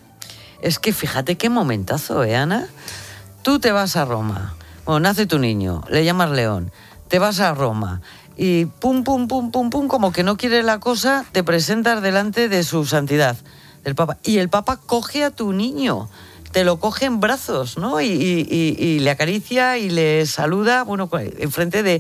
[SPEAKER 1] Es que fíjate qué momentazo, Ana. Tú te vas a Roma. Bueno, nace tu niño, le llamas León, te vas a Roma y pum, como que no quiere la cosa, te presentas delante de su santidad, del Papa. Y el Papa coge a tu niño, te lo coge en brazos, ¿no? Y le acaricia y le saluda, bueno, enfrente de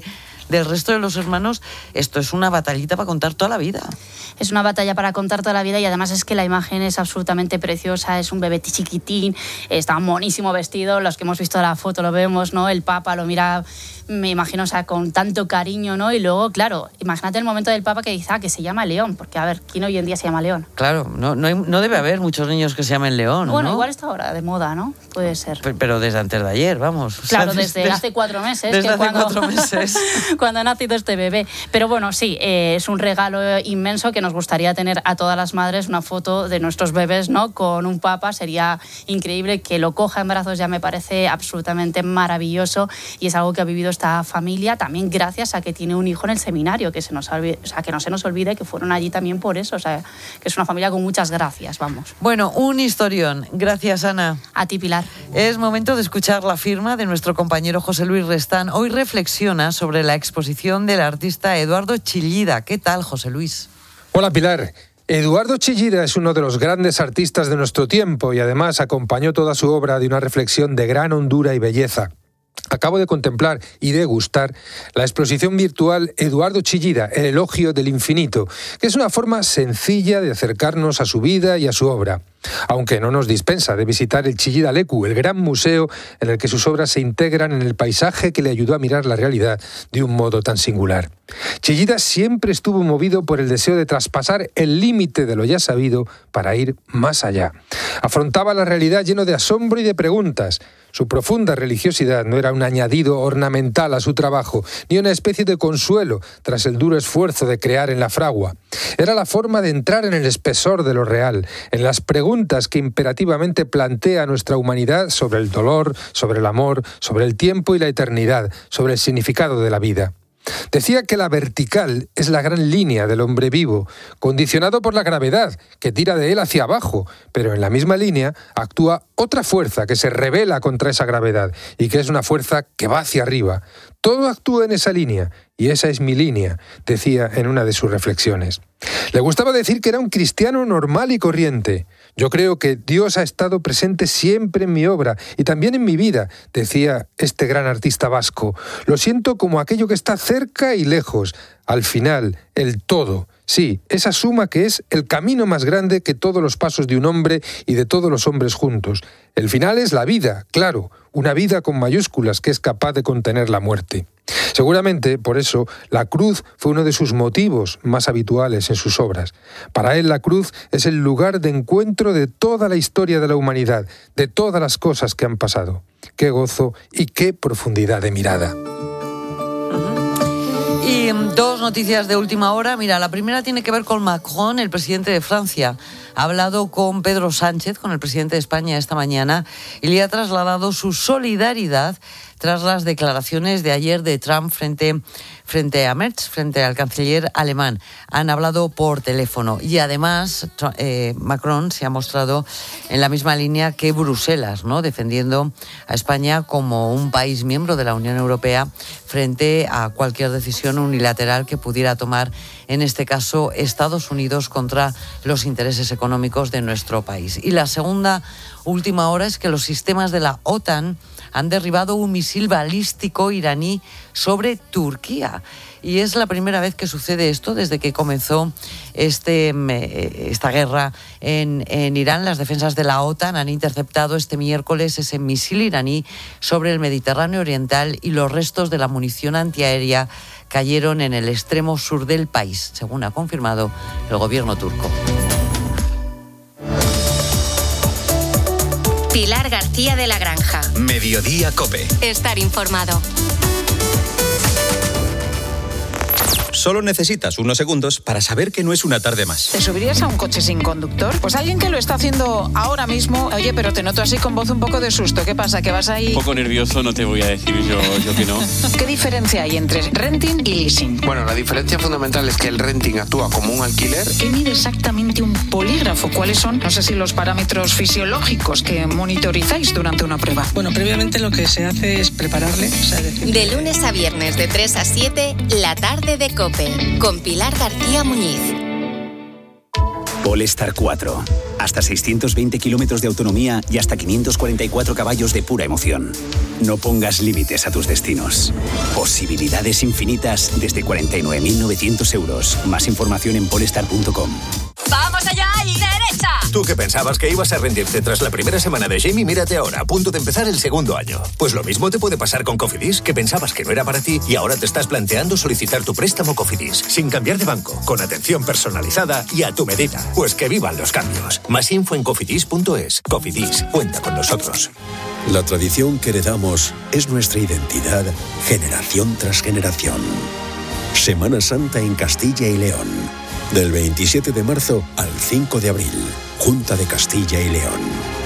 [SPEAKER 1] del resto de los hermanos, esto es una batallita para contar toda la vida.
[SPEAKER 14] Es una batalla para contar toda la vida y además es que la imagen es absolutamente preciosa, es un bebé chiquitín, está monísimo vestido, los que hemos visto la foto lo vemos, ¿no? El Papa lo mira, me imagino, o sea, con tanto cariño, ¿no? Y luego, claro, imagínate el momento del Papa que dice, que se llama León, porque a ver, ¿quién hoy en día se llama León?
[SPEAKER 1] Claro, no debe haber muchos niños que se llamen León,
[SPEAKER 14] bueno,
[SPEAKER 1] ¿no?
[SPEAKER 14] Igual está ahora de moda, ¿no? Puede ser.
[SPEAKER 1] Pero desde antes de ayer, vamos.
[SPEAKER 14] Claro, o sea, desde hace 4 meses.
[SPEAKER 1] Desde hace 4 meses.
[SPEAKER 14] Cuando ha nacido este bebé. Pero bueno, sí, es un regalo inmenso que nos gustaría tener a todas las madres una foto de nuestros bebés, ¿no? Con un Papa, sería increíble que lo coja en brazos, ya me parece absolutamente maravilloso y es algo que ha vivido esta familia también gracias a que tiene un hijo en el seminario, que que no se nos olvide que fueron allí también por eso, o sea, que es una familia con muchas gracias, vamos.
[SPEAKER 1] Bueno, un historión. Gracias, Ana.
[SPEAKER 14] A ti, Pilar.
[SPEAKER 1] Es momento de escuchar la firma de nuestro compañero José Luis Restán. Hoy reflexiona sobre la exposición del artista Eduardo Chillida. ¿Qué tal, José Luis?
[SPEAKER 4] Hola, Pilar. Eduardo Chillida es uno de los grandes artistas de nuestro tiempo y además acompañó toda su obra de una reflexión de gran hondura y belleza. Acabo de contemplar y degustar la exposición virtual Eduardo Chillida, el elogio del infinito, que es una forma sencilla de acercarnos a su vida y a su obra, aunque no nos dispensa de visitar el Chillida Leku, el gran museo en el que sus obras se integran en el paisaje que le ayudó a mirar la realidad de un modo tan singular. Chillida siempre estuvo movido por el deseo de traspasar el límite de lo ya sabido para ir más allá. Afrontaba la realidad lleno de asombro y de preguntas. Su profunda religiosidad no era un añadido ornamental a su trabajo, ni una especie de consuelo tras el duro esfuerzo de crear en la fragua. Era la forma de entrar en el espesor de lo real, en las preguntas que imperativamente plantea nuestra humanidad sobre el dolor, sobre el amor, sobre el tiempo y la eternidad, sobre el significado de la vida. Decía que la vertical es la gran línea del hombre vivo, condicionado por la gravedad, que tira de él hacia abajo, pero en la misma línea actúa otra fuerza que se rebela contra esa gravedad y que es una fuerza que va hacia arriba. Todo actúa en esa línea, y esa es mi línea, decía en una de sus reflexiones. Le gustaba decir que era un cristiano normal y corriente. Yo creo que Dios ha estado presente siempre en mi obra y también en mi vida, decía este gran artista vasco. Lo siento como aquello que está cerca y lejos. Al final, el todo. Sí, esa suma que es el camino más grande que todos los pasos de un hombre y de todos los hombres juntos. El final es la vida, claro, una vida con mayúsculas que es capaz de contener la muerte. Seguramente, por eso, la cruz fue uno de sus motivos más habituales en sus obras. Para él, la cruz es el lugar de encuentro de toda la historia de la humanidad, de todas las cosas que han pasado. ¡Qué gozo y qué profundidad de mirada!
[SPEAKER 1] Y 2 noticias de última hora. Mira, la primera tiene que ver con Macron, el presidente de Francia. Ha hablado con Pedro Sánchez, con el presidente de España esta mañana, y le ha trasladado su solidaridad tras las declaraciones de ayer de Trump frente a Merz, frente al canciller alemán. Han hablado por teléfono y además Macron se ha mostrado en la misma línea que Bruselas, ¿no? Defendiendo a España como un país miembro de la Unión Europea frente a cualquier decisión unilateral que pudiera tomar, en este caso, Estados Unidos contra los intereses económicos de nuestro país. Y la segunda última hora es que los sistemas de la OTAN han derribado un misil balístico iraní sobre Turquía. Y es la primera vez que sucede esto desde que comenzó esta guerra en Irán. Las defensas de la OTAN han interceptado este miércoles ese misil iraní sobre el Mediterráneo Oriental y los restos de la munición antiaérea cayeron en el extremo sur del país, según ha confirmado el gobierno turco.
[SPEAKER 3] Pilar García de la Granja.
[SPEAKER 2] Mediodía COPE.
[SPEAKER 3] Estar informado.
[SPEAKER 2] Solo necesitas unos segundos para saber que no es una tarde más.
[SPEAKER 20] ¿Te subirías a un coche sin conductor? Pues alguien que lo está haciendo ahora mismo. Oye, pero te noto así con voz un poco de susto. ¿Qué pasa? ¿Que vas ahí?
[SPEAKER 21] Un poco nervioso, no te voy a decir yo que no.
[SPEAKER 20] ¿Qué diferencia hay entre renting y leasing?
[SPEAKER 22] Bueno, la diferencia fundamental es que el renting actúa como un alquiler.
[SPEAKER 20] ¿Qué mide exactamente un polígrafo? ¿Cuáles son, no sé si los parámetros fisiológicos que monitorizáis durante una prueba?
[SPEAKER 23] Bueno, previamente lo que se hace es prepararle.
[SPEAKER 3] De lunes a viernes de 3 a 7, la tarde de COPE. Con Pilar García Muñiz.
[SPEAKER 2] Polestar 4. Hasta 620 kilómetros de autonomía y hasta 544 caballos de pura emoción.
[SPEAKER 5] No pongas límites a tus destinos. Posibilidades infinitas desde 49.900 euros. Más información en polestar.com.
[SPEAKER 6] ¡Vamos allá y derecha!
[SPEAKER 8] Tú que pensabas que ibas a rendirte tras la primera semana de Jamie, mírate ahora, a punto de empezar el segundo año. Pues lo mismo te puede pasar con Cofidis, que pensabas que no era para ti y ahora te estás planteando solicitar tu préstamo Cofidis, sin cambiar de banco, con atención personalizada y a tu medida. Pues que vivan los cambios. Más info en cofidis.es. Cofidis, cuenta con nosotros.
[SPEAKER 11] La tradición que heredamos es nuestra identidad, generación tras generación. Semana Santa en Castilla y León. Del 27 de marzo al 5 de abril. Junta de Castilla y León.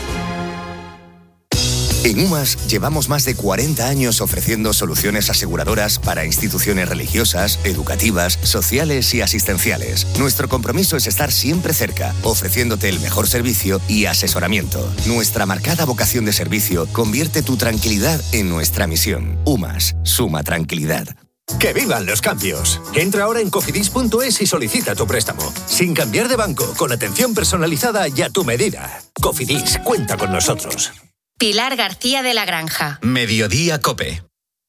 [SPEAKER 16] En UMAS llevamos más de 40 años ofreciendo soluciones aseguradoras para instituciones religiosas, educativas, sociales y asistenciales. Nuestro compromiso es estar siempre cerca, ofreciéndote el mejor servicio y asesoramiento. Nuestra marcada vocación de servicio convierte tu tranquilidad en nuestra misión. UMAS, suma tranquilidad.
[SPEAKER 8] ¡Que vivan los cambios! Entra ahora en cofidis.es y solicita tu préstamo. Sin cambiar de banco, con atención personalizada y a tu medida. Cofidis, cuenta con nosotros.
[SPEAKER 3] Pilar García de la Granja.
[SPEAKER 16] Mediodía COPE.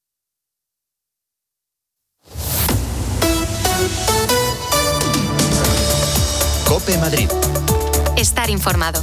[SPEAKER 16] COPE Madrid.
[SPEAKER 3] Estar informado.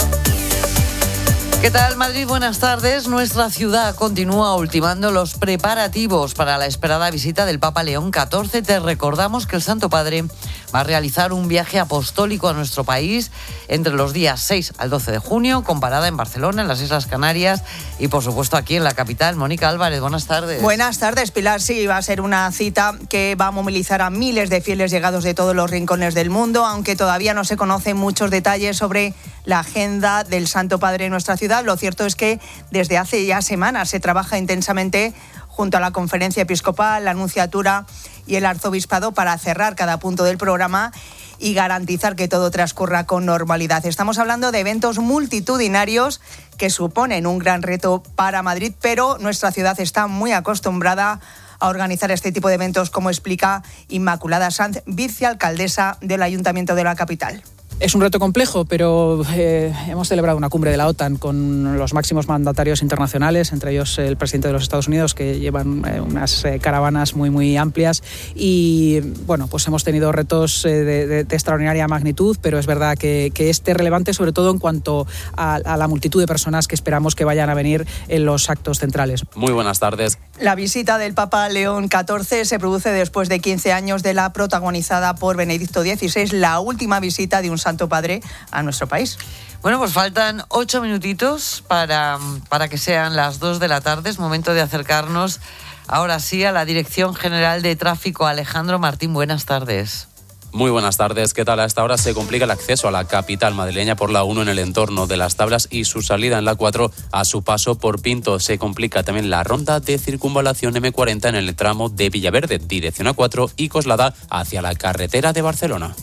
[SPEAKER 1] ¿Qué tal, Madrid? Buenas tardes. Nuestra ciudad continúa ultimando los preparativos para la esperada visita del Papa León XIV. Te recordamos que el Santo Padre va a realizar un viaje apostólico a nuestro país entre los días 6 al 12 de junio, con parada en Barcelona, en las Islas Canarias y, por supuesto, aquí en la capital. Mónica Álvarez, buenas tardes.
[SPEAKER 24] Buenas tardes, Pilar. Sí, va a ser una cita que va a movilizar a miles de fieles llegados de todos los rincones del mundo, aunque todavía no se conocen muchos detalles sobre la agenda del Santo Padre en nuestra ciudad. Lo cierto es que desde hace ya semanas se trabaja intensamente junto a la Conferencia Episcopal, la Nunciatura y el Arzobispado para cerrar cada punto del programa y garantizar que todo transcurra con normalidad. Estamos hablando de eventos multitudinarios que suponen un gran reto para Madrid, pero nuestra ciudad está muy acostumbrada a organizar este tipo de eventos, como explica Inmaculada Sanz, vicealcaldesa del Ayuntamiento de la capital.
[SPEAKER 27] Es un reto complejo, pero hemos celebrado una cumbre de la OTAN con los máximos mandatarios internacionales, entre ellos el presidente de los Estados Unidos, que llevan unas caravanas muy amplias. Y bueno, pues hemos tenido retos de extraordinaria magnitud, pero es verdad que este es relevante, sobre todo en cuanto a la multitud de personas que esperamos que vayan a venir en los actos centrales.
[SPEAKER 28] Muy buenas tardes.
[SPEAKER 24] La visita del Papa León XIV se produce después de 15 años de la protagonizada por Benedicto XVI, la última visita de un Santo Padre a nuestro país.
[SPEAKER 1] Bueno, pues faltan 8 minutitos para que sean las 2 de la tarde. Es momento de acercarnos ahora sí a la Dirección General de Tráfico. Alejandro Martín, buenas tardes.
[SPEAKER 28] Muy buenas tardes. ¿Qué tal? A esta hora se complica el acceso a la capital madrileña por la 1 en el entorno de las Tablas y su salida en la 4 a su paso por Pinto. Se complica también la ronda de circunvalación M40 en el tramo de Villaverde, dirección A4 y Coslada hacia la carretera de Barcelona.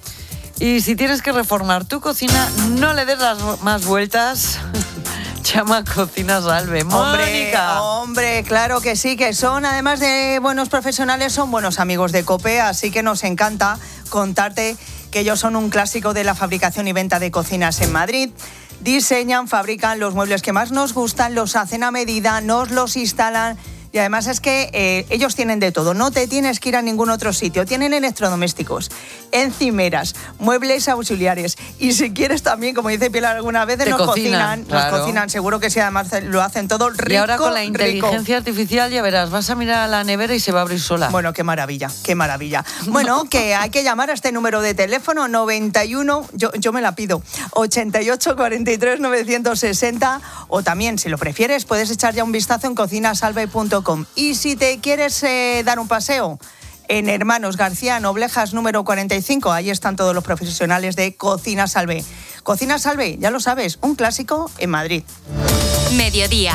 [SPEAKER 1] Y si tienes que reformar tu cocina, no le des las más vueltas. Llama a Cocinas Salve. Mónica.
[SPEAKER 24] Hombre, claro que sí, que son, además de buenos profesionales, son buenos amigos de COPE, así que nos encanta contarte que ellos son un clásico de la fabricación y venta de cocinas en Madrid. Diseñan, fabrican los muebles que más nos gustan, los hacen a medida, nos los instalan. Y además es que ellos tienen de todo, no te tienes que ir a ningún otro sitio. Tienen electrodomésticos, encimeras, muebles auxiliares. Y si quieres también, como dice Pilar alguna vez, nos cocinan, seguro que sí, además lo hacen todo rico.
[SPEAKER 1] Y ahora con la inteligencia artificial ya verás, vas a mirar a la nevera y se va a abrir sola.
[SPEAKER 24] Bueno, qué maravilla, qué maravilla. Bueno, que hay que llamar a este número de teléfono 91, yo me la pido, 88 43 960, o también, si lo prefieres, puedes echar ya un vistazo en cocinasalve.com. Y si te quieres dar un paseo en Hermanos García Noblejas número 45, ahí están todos los profesionales de Cocina Salve. Cocina Salve, ya lo sabes, un clásico en Madrid.
[SPEAKER 3] Mediodía.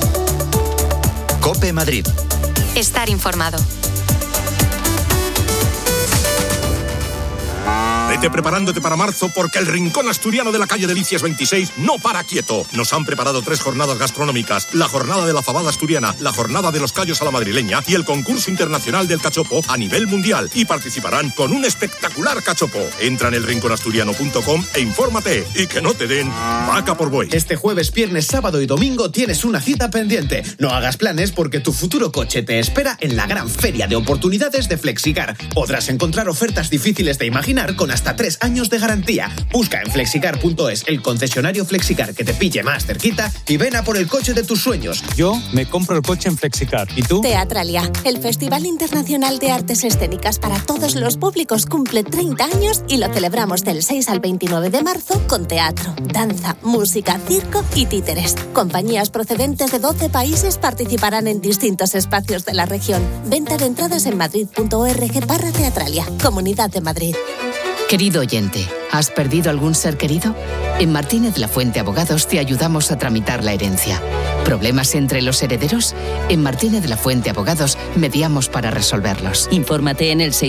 [SPEAKER 16] COPE Madrid.
[SPEAKER 3] Estar informado.
[SPEAKER 8] De
[SPEAKER 7] Vete preparándote para marzo porque el Rincón Asturiano de la calle Delicias 26 no para quieto. Nos han preparado 3 jornadas gastronómicas, la jornada de la fabada asturiana, la jornada de los callos a la madrileña y el concurso internacional del cachopo a nivel mundial. Y participarán con un espectacular cachopo. Entra en elrinconasturiano.com e infórmate y que no te den vaca por buey.
[SPEAKER 9] Este jueves, viernes, sábado y domingo tienes una cita pendiente. No hagas planes porque tu futuro coche te espera en la gran feria de oportunidades de Flexicar. Podrás encontrar ofertas difíciles de imaginar con hasta 3 años de garantía. Busca en flexicar.es el concesionario Flexicar que te pille más cerquita y ven a por el coche de tus sueños.
[SPEAKER 10] Yo me compro el coche en Flexicar. ¿Y tú?
[SPEAKER 12] Teatralia, el Festival Internacional de Artes Escénicas para todos los públicos, cumple 30 años y lo celebramos del 6 al 29 de marzo con teatro, danza, música, circo y títeres. Compañías procedentes de 12 países participarán en distintos espacios de la región. Venta de entradas en madrid.org/teatralia. Comunidad de Madrid.
[SPEAKER 15] Querido oyente, ¿has perdido algún ser querido? En Martínez La Fuente Abogados te ayudamos a tramitar la herencia. ¿Problemas entre los herederos? En Martínez La Fuente Abogados mediamos para resolverlos.
[SPEAKER 17] Infórmate en el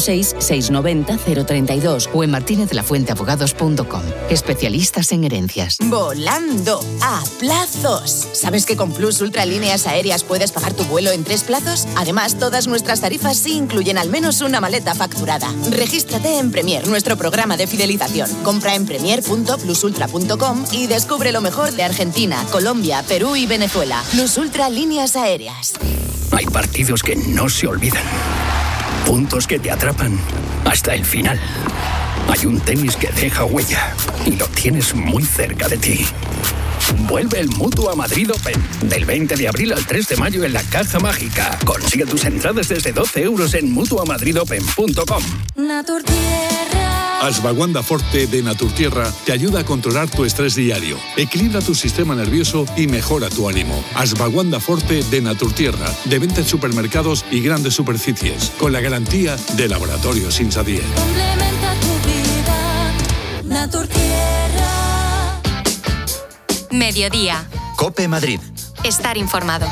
[SPEAKER 17] 646-690-032
[SPEAKER 15] o en martinezlafuenteabogados.com. Especialistas en herencias.
[SPEAKER 25] Volando a plazos. ¿Sabes que con Plus Ultra Líneas Aéreas puedes pagar tu vuelo en 3 plazos? Además, todas nuestras tarifas sí incluyen al menos una maleta facturada. Regístrate en Premier, nuestro programa de fidelización. Compra en premier.plusultra.com y descubre lo mejor de Argentina, Colombia, Perú y Venezuela. Plus Ultra Líneas Aéreas.
[SPEAKER 26] Hay partidos que no se olvidan. Puntos que te atrapan hasta el final. Hay un tenis que deja huella y lo tienes muy cerca de ti. Vuelve el Mutua Madrid Open del 20 de abril al 3 de mayo en la Caja Mágica. Consigue tus entradas desde 12 euros en mutuamadridopen.com.
[SPEAKER 29] Naturtierra.
[SPEAKER 30] Ashwagandha Forte de Naturtierra te ayuda a controlar tu estrés diario, equilibra tu sistema nervioso y mejora tu ánimo. Ashwagandha Forte de Naturtierra, de venta en supermercados y grandes superficies, con la garantía de Laboratorios Insadier.
[SPEAKER 29] Complementa tu vida. Naturtierra.
[SPEAKER 3] Mediodía.
[SPEAKER 16] COPE Madrid.
[SPEAKER 3] Estar informado.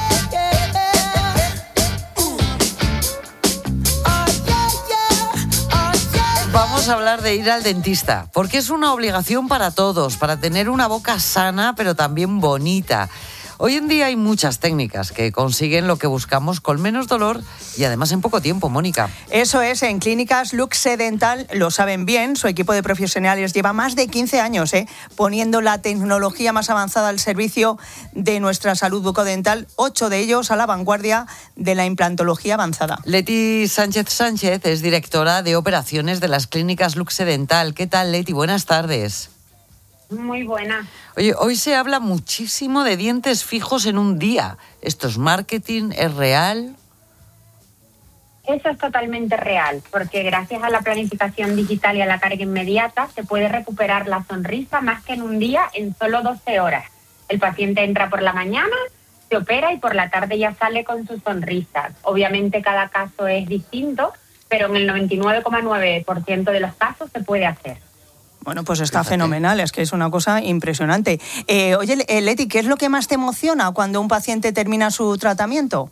[SPEAKER 1] Vamos a hablar de ir al dentista, porque es una obligación para todos, para tener una boca sana, pero también bonita. Hoy en día hay muchas técnicas que consiguen lo que buscamos con menos dolor y además en poco tiempo, Mónica.
[SPEAKER 24] Eso es, en Clínicas Luxe Dental lo saben bien, su equipo de profesionales lleva más de 15 años poniendo la tecnología más avanzada al servicio de nuestra salud bucodental, 8 de ellos a la vanguardia de la implantología avanzada.
[SPEAKER 1] Leti Sánchez es directora de operaciones de las Clínicas Luxe Dental. ¿Qué tal, Leti? Buenas tardes.
[SPEAKER 31] Muy buena.
[SPEAKER 1] Oye, hoy se habla muchísimo de dientes fijos en un día. ¿Esto es marketing? ¿Es real?
[SPEAKER 31] Eso es totalmente real, porque gracias a la planificación digital y a la carga inmediata se puede recuperar la sonrisa más que en un día, en solo 12 horas. El paciente entra por la mañana, se opera y por la tarde ya sale con su sonrisa. Obviamente cada caso es distinto, pero en el 99,9% de los casos se puede hacer.
[SPEAKER 24] Bueno, pues está fenomenal, es que es una cosa impresionante. Oye, Leti, ¿qué es lo que más te emociona cuando un paciente termina su tratamiento?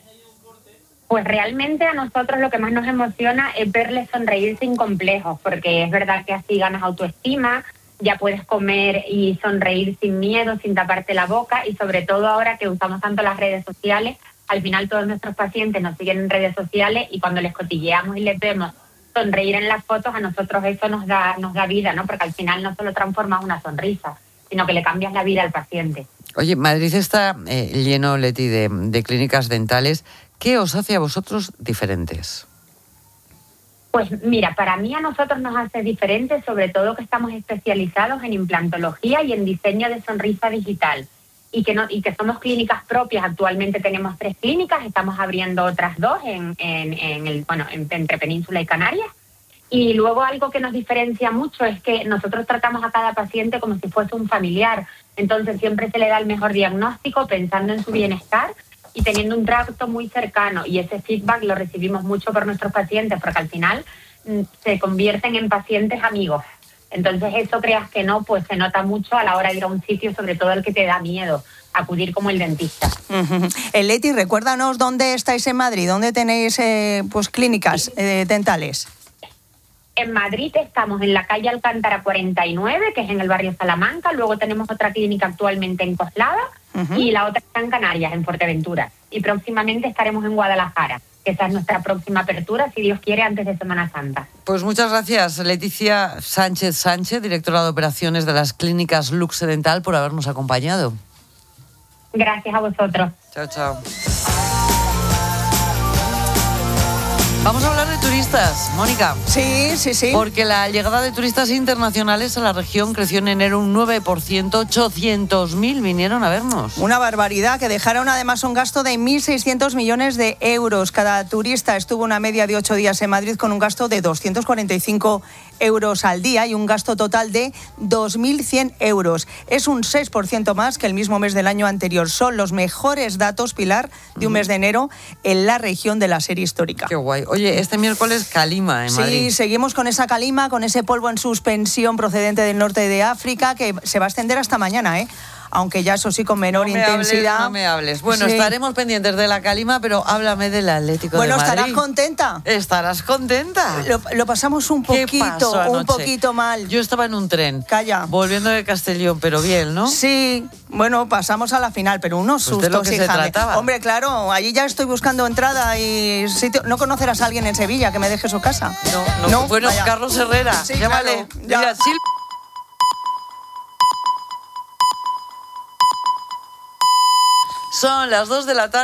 [SPEAKER 31] Pues realmente a nosotros lo que más nos emociona es verle sonreír sin complejos, porque es verdad que así ganas autoestima, ya puedes comer y sonreír sin miedo, sin taparte la boca, y sobre todo ahora que usamos tanto las redes sociales, al final todos nuestros pacientes nos siguen en redes sociales y cuando les cotilleamos y les vemos sonreír en las fotos, a nosotros eso nos da vida, ¿no? Porque al final no solo transformas una sonrisa, sino que le cambias la vida al paciente.
[SPEAKER 1] Oye, Madrid está lleno, Leti, de clínicas dentales. ¿Qué os hace a vosotros diferentes?
[SPEAKER 31] Pues mira, para mí a nosotros nos hace diferentes, sobre todo que estamos especializados en implantología y en diseño de sonrisa digital. Y que somos clínicas propias. Actualmente tenemos 3 clínicas, estamos abriendo otras 2 entre Península y Canarias. Y luego algo que nos diferencia mucho es que nosotros tratamos a cada paciente como si fuese un familiar. Entonces siempre se le da el mejor diagnóstico pensando en su bienestar y teniendo un trato muy cercano. Y ese feedback lo recibimos mucho por nuestros pacientes, porque al final se convierten en pacientes amigos. Entonces eso, creas que no, pues se nota mucho a la hora de ir a un sitio, sobre todo el que te da miedo, acudir como el dentista.
[SPEAKER 24] Leti, recuérdanos dónde estáis en Madrid, dónde tenéis clínicas dentales.
[SPEAKER 31] En Madrid estamos en la calle Alcántara 49, que es en el barrio Salamanca. Luego tenemos otra clínica actualmente en Coslada y la otra está en Canarias, en Fuerteventura. Y próximamente estaremos en Guadalajara. Esa es nuestra próxima apertura, si Dios quiere, antes de Semana Santa.
[SPEAKER 1] Pues muchas gracias, Leticia Sánchez, directora de operaciones de las clínicas Luxe Dental, por habernos acompañado.
[SPEAKER 31] Gracias a vosotros.
[SPEAKER 1] Chao, chao. Vamos a hablar de turistas, Mónica.
[SPEAKER 24] Sí.
[SPEAKER 1] Porque la llegada de turistas internacionales a la región creció en enero un 9%, 800.000 vinieron a vernos.
[SPEAKER 24] Una barbaridad, que dejaron además un gasto de 1.600 millones de euros. Cada turista estuvo una media de 8 días en Madrid con un gasto de 245 euros al día y un gasto total de 2.100 euros. Es un 6% más que el mismo mes del año anterior. Son los mejores datos, Pilar, de un mes de enero en la región de la serie histórica.
[SPEAKER 1] Qué guay. Oye, este miércoles calima en Madrid.
[SPEAKER 24] Sí, seguimos con esa calima, con ese polvo en suspensión procedente del norte de África, que se va a extender hasta mañana, aunque ya eso sí con menor intensidad.
[SPEAKER 1] No me hables. Bueno, estaremos pendientes de la calima, pero háblame del Atlético de Madrid.
[SPEAKER 24] Bueno, ¿estarás contenta?
[SPEAKER 1] ¿Estarás contenta?
[SPEAKER 24] Lo pasamos un poquito mal.
[SPEAKER 1] Yo estaba en un tren.
[SPEAKER 24] Calla.
[SPEAKER 1] Volviendo de Castellón, pero bien, ¿no?
[SPEAKER 24] Sí, bueno, pasamos a la final, pero unos sustos,
[SPEAKER 1] de lo que se trataba.
[SPEAKER 24] Hombre, claro, allí ya estoy buscando entrada y sitio. ¿No conocerás a alguien en Sevilla que me deje su casa?
[SPEAKER 1] No. Bueno, vaya. Carlos Herrera,
[SPEAKER 24] sí,
[SPEAKER 1] llámale.
[SPEAKER 24] Claro, ya.
[SPEAKER 1] Mira, Son las 2 de la tarde.